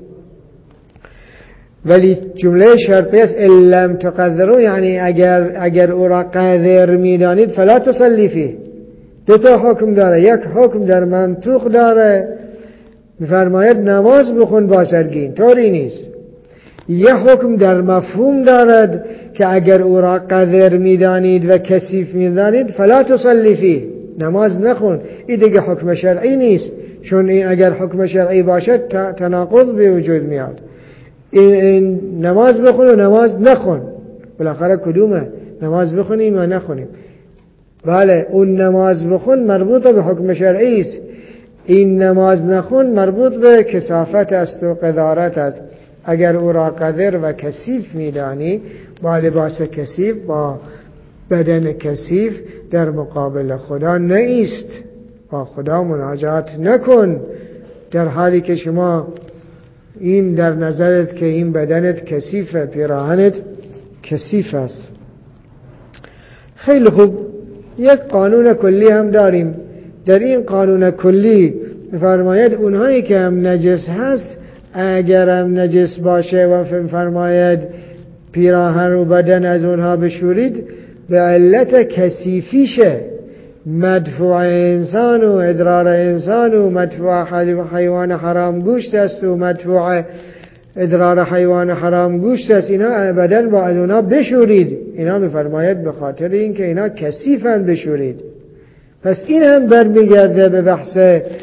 S2: ولی جمله شرطی است ان لم تقدروا، یعنی اگر او را قادر میدانید فلا تصلی فیه. دو تا حکم داره. یک حکم در منطوق داره، می‌فرماید نماز بخون با سرگین، طوری نیست. یک حکم در مفهوم دارد که اگر او را قادر میدانید و کثیف میدانید فلا تصلی فیه، نماز نخون. این دیگه حکم شرعی نیست، چون این اگر حکم شرعی باشد تناقض به وجود میاد. این نماز بخون و نماز نخون، بالاخره کدومه؟ نماز بخونیم و نخونیم. بله اون نماز بخون مربوط به حکم شرعی است، این نماز نخون مربوط به کثافت است و قذارت است. اگر او را قذر و کثیف میدانی، با لباس کثیف، با بدن کثیف در مقابل خدا نیست، با خدا مناجات نکن در حالی که شما این در نظرت که این بدنت کثیفه، پیراهنت کثیف است. خیلی خوب، یک قانون کلی هم داریم. در این قانون کلی فرماید اونهایی که هم نجس هست، اگر هم نجس باشه و فرماید پیراهن و بدن از اونها بشورید، به علت کثیفیشه، مدفوع انسان و ادرار انسان و مدفوع حیوان حرام گوشت است و مدفوع ادرار حیوان حرام گوشت است، اینا ابدا با از اونا بشورید. اینا میفرماید به خاطر این که اینا کثیفن بشورید. پس این هم برمیگرده به بحث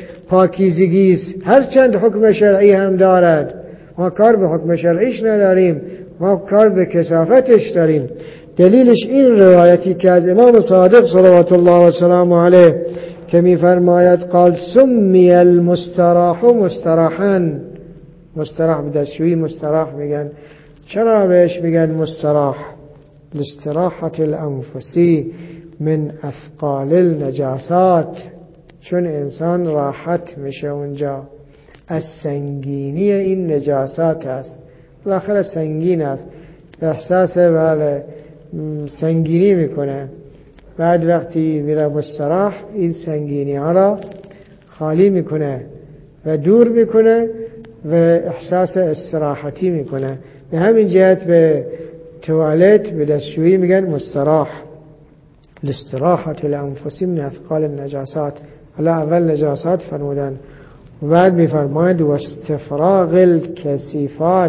S2: پاکیزگی است، هرچند حکم شرعی هم دارد. ما کار به حکم شرعیش نداریم، ما کار به کثافتش داریم. دلیلش این روایتی که از امام صادق صلوات الله و سلام علیه که میفرماید قال سمی المستراح مستراحا، مستراح به دستشویی مستراح میگن. چرا بهش میگن مستراح؟ لاستراحة الانفسی من اثقال النجاسات، چون انسان راحت میشه اونجا از سنگینی این نجاسات است. بالاخره سنگین است، احساس بله سنگینی میکنه. بعد وقتی میره مستراح، این سنگینی ها را خالی میکنه و دور میکنه و احساس استراحتی میکنه. به همین جهت به توالت، به دستشویی میگن مستراح، لاستراحة الانفس من اثقال النجاسات. حالا اول نجاسات فرمودن و بعد میفرماید و استفراغ الکثیفات،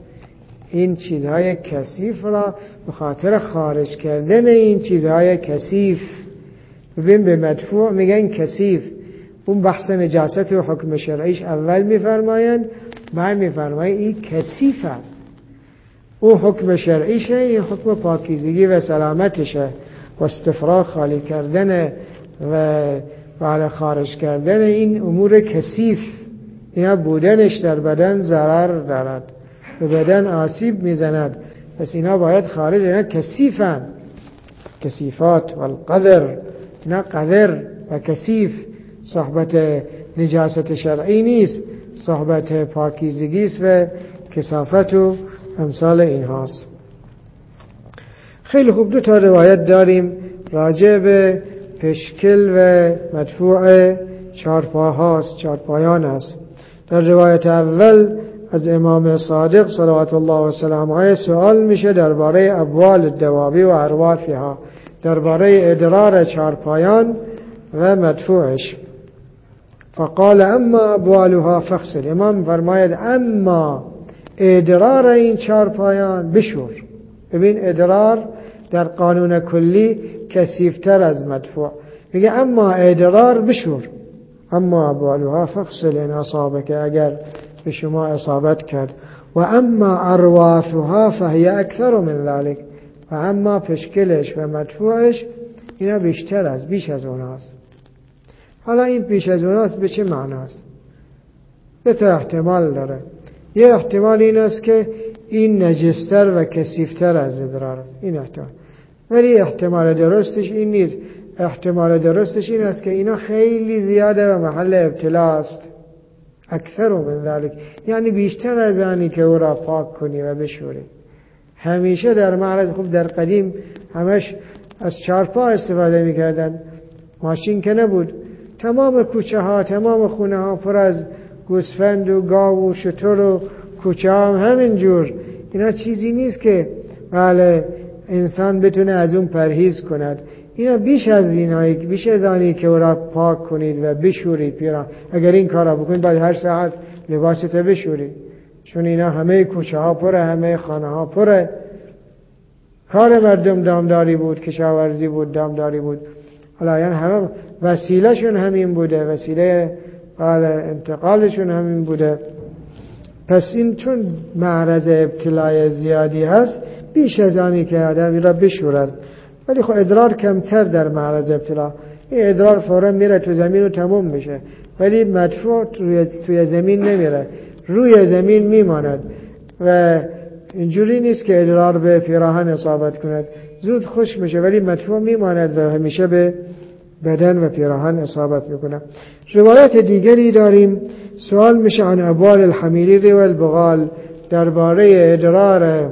S2: این چیزهای کثیف را به خاطر خارج کردن این چیزهای کثیف. ببین به مدفوع میگن کثیف، اون بحث نجاست و حکم شرعیش اول میفرمایند، بعد میفرماید این کثیف است. اون حکم شرعیشه، این حکم پاکیزگی و سلامتشه. و استفراغ خالی کردن و بعد خارج کردن این امور کثیف، اینا بودنش در بدن ضرر دارد، به بدن آسیب میزند، پس اینا باید خارج. اینا کثیفن، کثیفات و القذر، اینا قذر و کثیف صحبت نجاست شرعی نیست، صحبت پاکیزگی است و کثافت و امثال اینهاست. خیلی خوب، دو تا روایت داریم راجع به پشکل و مدفوع چارپاهاست، چارپایان است. در روایت اول از امام صادق صلوات الله و سلامه علیه سوال میشه درباره ابوال الدوابی و اروافها، درباره ادرار چارپایان و مدفوعش. فقال اما ابوالها فاغسل، امام فرماید اما ادرار این چارپایان بشور. ببین ادرار در قانون کلی کثیفتر از مدفوع، میگه اما ادرار بشور. اما ابوالها فاغسل ان اصابک، اگر به شما اصابت کرد. و اما اروافها فهی اکثر من ذلك، و اما پشکلش و مدفوعش اینا بیش از اوناست. حالا این بیش از اوناست به چه معناست؟ به تا احتمال داره. یه احتمال این است که این نجستر و کثیفتر از ادرار است، این احتمال. ولی احتمال درستش این نیست. احتمال درستش این است که اینا خیلی زیاده و محل ابتلاست. اکثر من ذلك، یعنی بیشتر از آنی که او را پاک کنی و بشوری. همیشه در معرض، خوب در قدیم همش از چارپا استفاده میکردن، ماشین که نبود. تمام کوچه ها، تمام خونه ها پر از گوسفند و گاو و شتر و کوچه ها هم همین جور. اینا چیزی نیست که بله انسان بتونه از اون پرهیز کند. اینا بیش از آنی که او را پاک کنید و بشورید پیران. اگر این کار را بکنید باید هر ساعت لباست بشورید، چون اینا همه کوچه ها پره، همه خانه ها پره. کار مردم دامداری بود، کشاورزی بود، دامداری بود. حالا یعنی همه وسیله شون همین بوده، وسیله انتقالشون همین بوده. پس این چون معرض ابتلای زیادی هست، بیش از آنی که آدمی را بشورد. ولی خب ادرار کمتر در معرض ابتلا. این ادرار فورا میره تو زمین و تموم میشه، ولی مدفوع توی زمین نمیره، روی زمین میماند و اینجوری نیست که ادرار به پیراهن اصابت کند، زود خشک میشه، ولی مدفوع میماند و همیشه به بدن و پیراهن اصابت میکنه. روایت دیگری داریم. سوال میشه عن ابوال الحمیری و البغال، درباره ادرار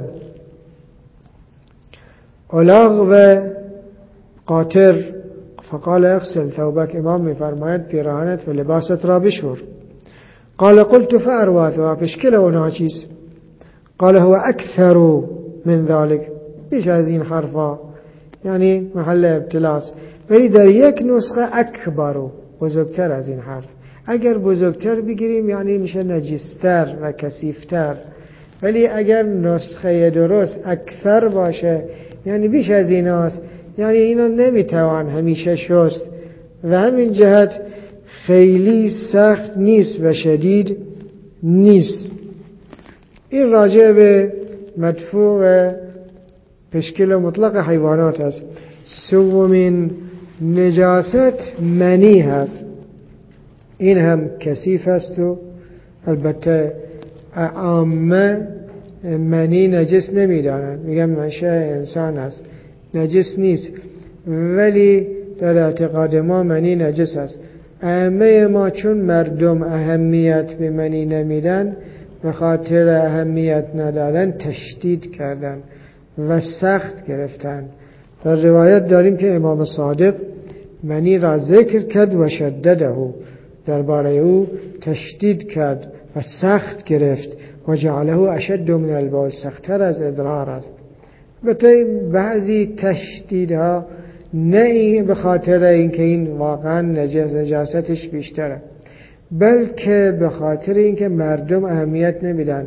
S2: الاغ و قاطر. فقال اغسل ثوبک، امام میفرماید پیراهنت و لباست را بشور. قال قلت فارواثها، پشکل اونها چیست؟ قال هو اکثر من ذلك، بیش از این حرفا، یعنی محل ابتلاس. ولی در یک نسخه اکبر، بزرگتر از این حرف. اگر بزرگتر بگیریم یعنی میشه نجستر و کثیفتر، ولی اگر نسخه درست اکثر باشه یعنی بیش از ایناست، یعنی اینا نمیتوان همیشه شست و همین جهت خیلی سخت نیست و شدید نیست. این راجع به مدفوع و پشکل مطلق حیوانات است. سومین نجاست منی هست. این هم کثیف است و البته عامه منی نجس نمیدانند، میگن منشأ انسان است، نجس نیست. ولی در اعتقاد ما منی نجس است. عامه ما چون مردم اهمیت به منی نمیدن، به خاطر اهمیت ندادن تشدید کردن و سخت گرفتن. در روایت داریم که امام صادق منی را ذکر کرد و شدده، درباره او تشدید کرد و سخت گرفت و جعله اشد من البول، سخت‌تر از ادرار است. البته بعضی تشدیدها نه به خاطر اینکه این واقعا نجاستش بیشتره، بلکه به خاطر اینکه مردم اهمیت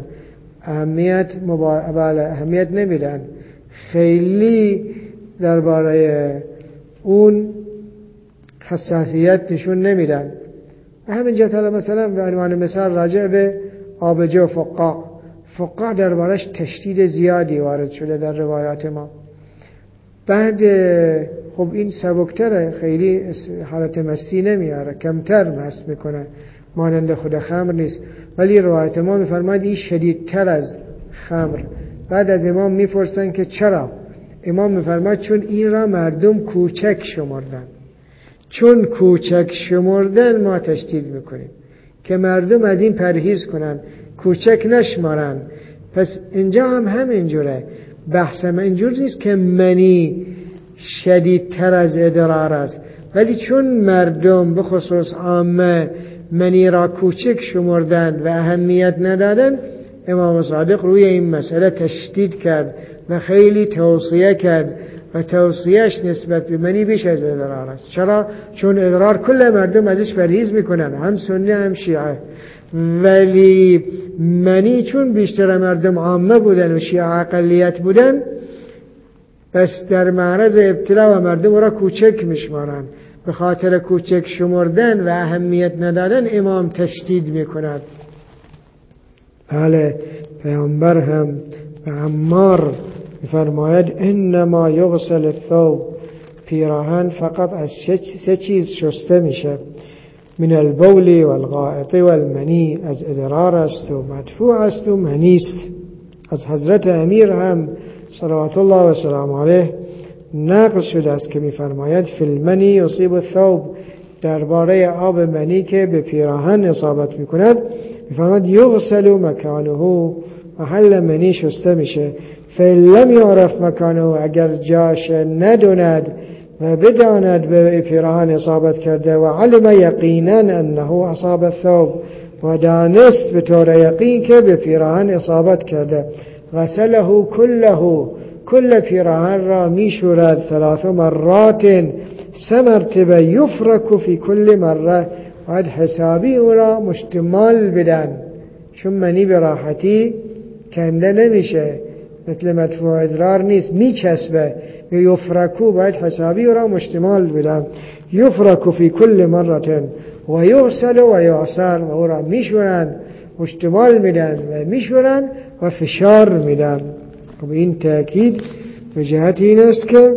S2: نمیدن، خیلی درباره اون حساسیت نشون نمیدن. همین جهت مثلا به عنوان مثال راجع به آبجو فقاع دربارش تشدید زیادی وارد شده در روایات ما. بعد خب این سبکتره، خیلی حالت مستی نمیاره، کمتر مست میکنه، مانند خود خمر نیست. ولی روایت ما میفرماید این شدیدتر از خمر. بعد از امام میپرسن که چرا؟ امام میفرماید چون این را مردم کوچک شمردن. چون کوچک شمردن ما تشدید میکنیم که مردم از این پرهیز کنن، کوچک نشمارن. پس اینجا هم همینجوره. بحث من اینجور نیست که منی شدیدتر از ادرار است، ولی چون مردم به خصوص عامه منی را کوچک شمردن و اهمیت ندادن، امام صادق روی این مسئله تشدید کرد و خیلی توصیه کرد و توصیهش نسبت به منی بیش از ادرار است. چرا؟ چون ادرار کل مردم ازش پرهیز میکنن، هم سنی هم شیعه، ولی منی چون بیشتر مردم عامه بودن و شیعه اقلیت بودن، پس در معرض ابتلا و مردم را کوچک میشمارن. به خاطر کوچک شمردن و اهمیت ندادن امام تشدید میکند. بله، پیامبر هم به عمار فرماید انما یغسل الثوب، پیراهن فقط از سه چیز شسته میشه، من البول والغائط والمنی، از ادرار است و مدفوع است و منی است. از حضرت امیر هم صلوات الله و سلام علیه نقل شده است که میفرماید فی المنی یصیب الثوب، درباره آب منی که به پیراهن اصابت میکند میفرماید یغسل مکانه، محل منی شسته میشه. فإن لم یعرف مکانه، اگر جاش نداند و بداند به پیراهن اصابت کرده و علم یقینا انه اصاب الثوب، و دانست به طور یقین که به پیراهن اصابت کرده، غسله کله، کل پیراهن را میشورد 3 مرات، 3 مرتبه، یفرک فی کل مره، باید حسابی او را مشتمال بدن، چون منی به راحتی کنده نمیشه، مثل مدفوع ادرار نیست، میچسبه. یفرکو باید حسابی او را مشتمال بدن، یفرک فی کل مرة و یغسل و یعصر، و او را میشورن، مشتمال میدن و میشورن و فشار میدن. خب این تأکید به جهت این است که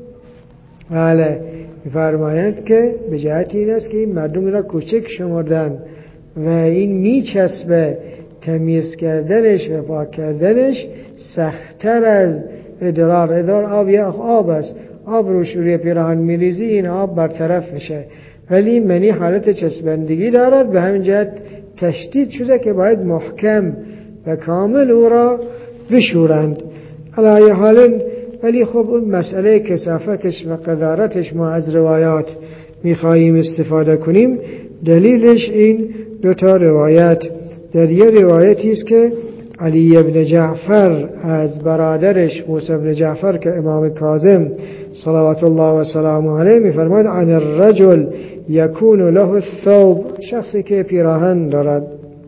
S2: بله فرمایند که به جهت این است که این مردم را کوچک شمردن و این میچسبه، تمیز کردنش و پاک کردنش سخت‌تر از ادرار. ادرار آب یا آب است، آب رو روی پیراهن میریزی این آب برطرف میشه، ولی منی حالت چسبندگی دارد، به همین جهت تشدید شده که باید محکم و کامل او را بشورند. علی حال، ولی خب اون مسئله کثافتش و قدارتش ما از روایات میخواییم استفاده کنیم. دلیلش این 2 روایت. در یه روایتی است که علی ابن جعفر از برادرش موسی ابن جعفر که امام کاظم صلوات الله و سلامه علیه میفرماید عن الرجل یکون له الثوب، شخصی که پیراهن دارد،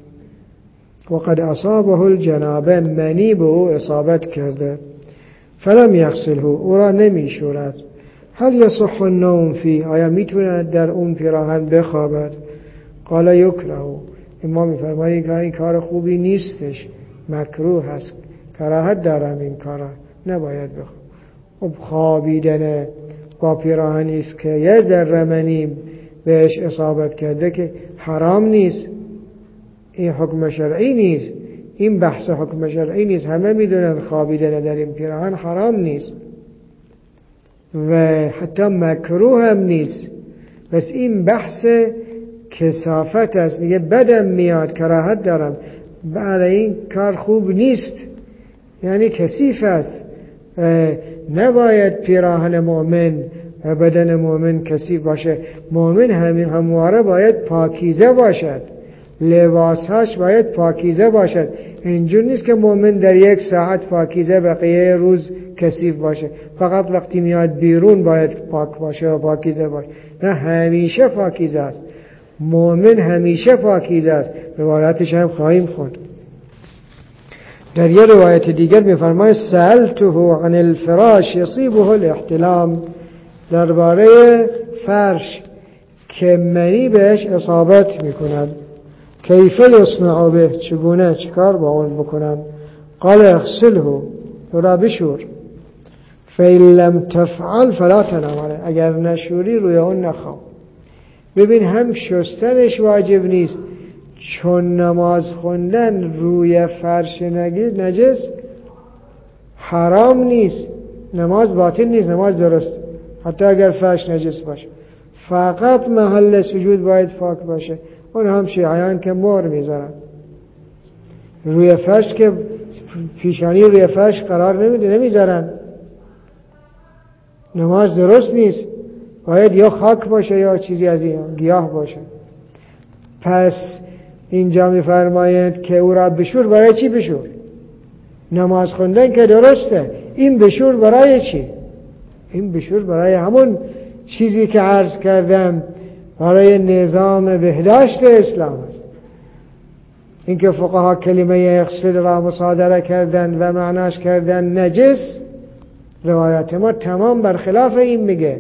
S2: وقد اصابه الجنابه، منی به او اصابت کرده، فلم یغسله، او را نمی شورد، هل یصح النوم فیه، آیا میتونه در اون پیراهن بخوابد؟ قال یکره، امام میفرماید این کار خوبی نیستش، مکروه هست، کراهت دارم این کارا، نباید بخواب. خب خوابیدن با پیراهنی است که یه ذره منی بهش اصابت کرده که حرام نیست، این حکم شرعی نیست، این بحث حکم شرعی نیست، همه میدونن خوابیدن در این پیراهن حرام نیست و حتی مکروه هم نیست، بس این بحث کثافت است، میگه بدم میاد، کراهت دارم، بعد این کار خوب نیست، یعنی کثیف است. نباید پیراهن مؤمن و بدن مؤمن کثیف باشه. مؤمن همواره باید پاکیزه باشد، لباسهاش باید پاکیزه باشد. اینجور نیست که مؤمن در 1 ساعت پاکیزه، بقیه روز کثیف باشه، فقط وقتی میاد بیرون باید پاک باشه و پاکیزه باشه. نه، همیشه پاکیزه است، مؤمن همیشه پاکیزه است. روایاتش هم خواهیم خوند. در یه روایت دیگر می‌فرماید سألته عن الفراش یصیبه الاحتلام، درباره فرش که منی بهش اصابت میکند، کیف یصنع به، چگونه چکار با اون بکنم؟ قال اغسله، او را بشور، فإن لم تفعل فلا تنام علیه، اگر نشوری روی اون نخواب. ببین، هم شستنش واجب نیست، چون نماز خوندن روی فرش نجس حرام نیست، نماز باطل نیست، نماز درست، حتی اگر فرش نجس باشه، فقط محل سجود باید پاک باشه. اون هم شیعیان که مهر میذارن روی فرش، که پیشانی روی فرش قرار نمیذارن، نماز درست نیست، باید یا خاک باشه یا چیزی از این گیاه باشه. پس اینجا میفرمایند که او را بشور. برای چی بشور؟ نماز خوندن که درسته، این بشور برای چی؟ این بشور برای همون چیزی که عرض کردم، برای نظام بهداشت اسلام است. اینکه فقها کلمه اغسل را مصادره کردن و معناش کردن نجس، روایت ما تمام برخلاف این میگه.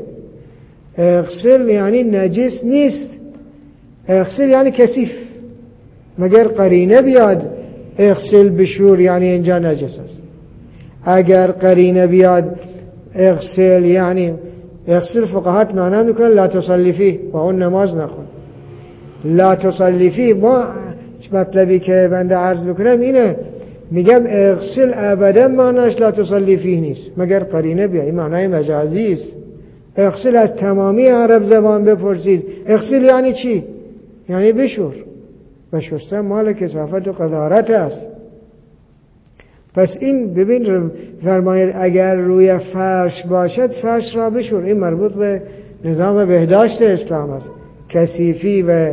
S2: اغسل یعنی نجس نیست، اغسل یعنی کثیف. مگر قرینه بیاد اغسل بشور یعنی اینجا نجس است. اگر قرینه بیاد اغسل یعنی اغسل، فقهات معنا میکنن لا تصلی فیه، با اون نماز نخون. لا تصلی فیه، ما مطلبی که بنده عرض بکنم اینه، میگم اغسل ابدا معناش لا تصلی فیه نیست مگر قرینه بیاد. این معنای مجازی است. اغسل از تمامی عرب زبان بپرسید اغسل یعنی چی؟ یعنی بشور. و شستن مال کثافت و قذارت است. پس این ببین فرماید اگر روی فرش باشد فرش را بشور. این مربوط به نظام بهداشت اسلام است. کثیفی و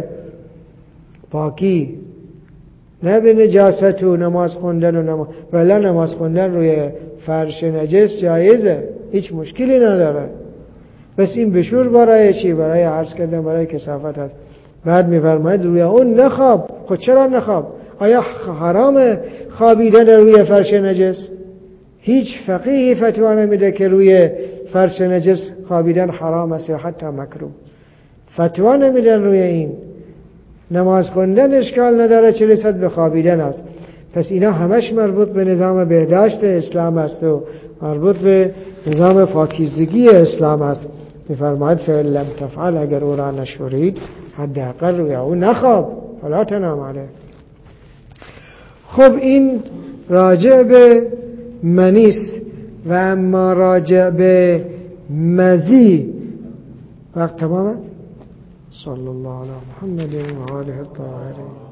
S2: پاکی، نه به نجاست و نماز خوندن و ولی نماز خوندن روی فرش نجس جایزه، هیچ مشکلی نداره. بس این بشور برای چی؟ برای عرض کردن برای کثافت است. بعد میفرماید روی اون نخواب. خود چرا نخواب؟ آیا حرام خوابیدن روی فرش نجس؟ هیچ فقیهی فتوا نمیده که روی فرش نجس خوابیدن حرام است یا حتی مکروه. فتوا نمیدن روی این. نماز خوندن اشکال نداره، چه رسد به خوابیدن است. پس اینا همش مربوط به نظام بهداشت اسلام است و مربوط به نظام پاکیزگی اسلام است. میفرماید فعل لم تفعل، اگر او را نشورید حداقل روی او نخواب، فلا تنام علیه. خب این راجع به منیست. و اما راجع به مزی وقت تمامه. صلی الله علی محمد و آله الطاهرین.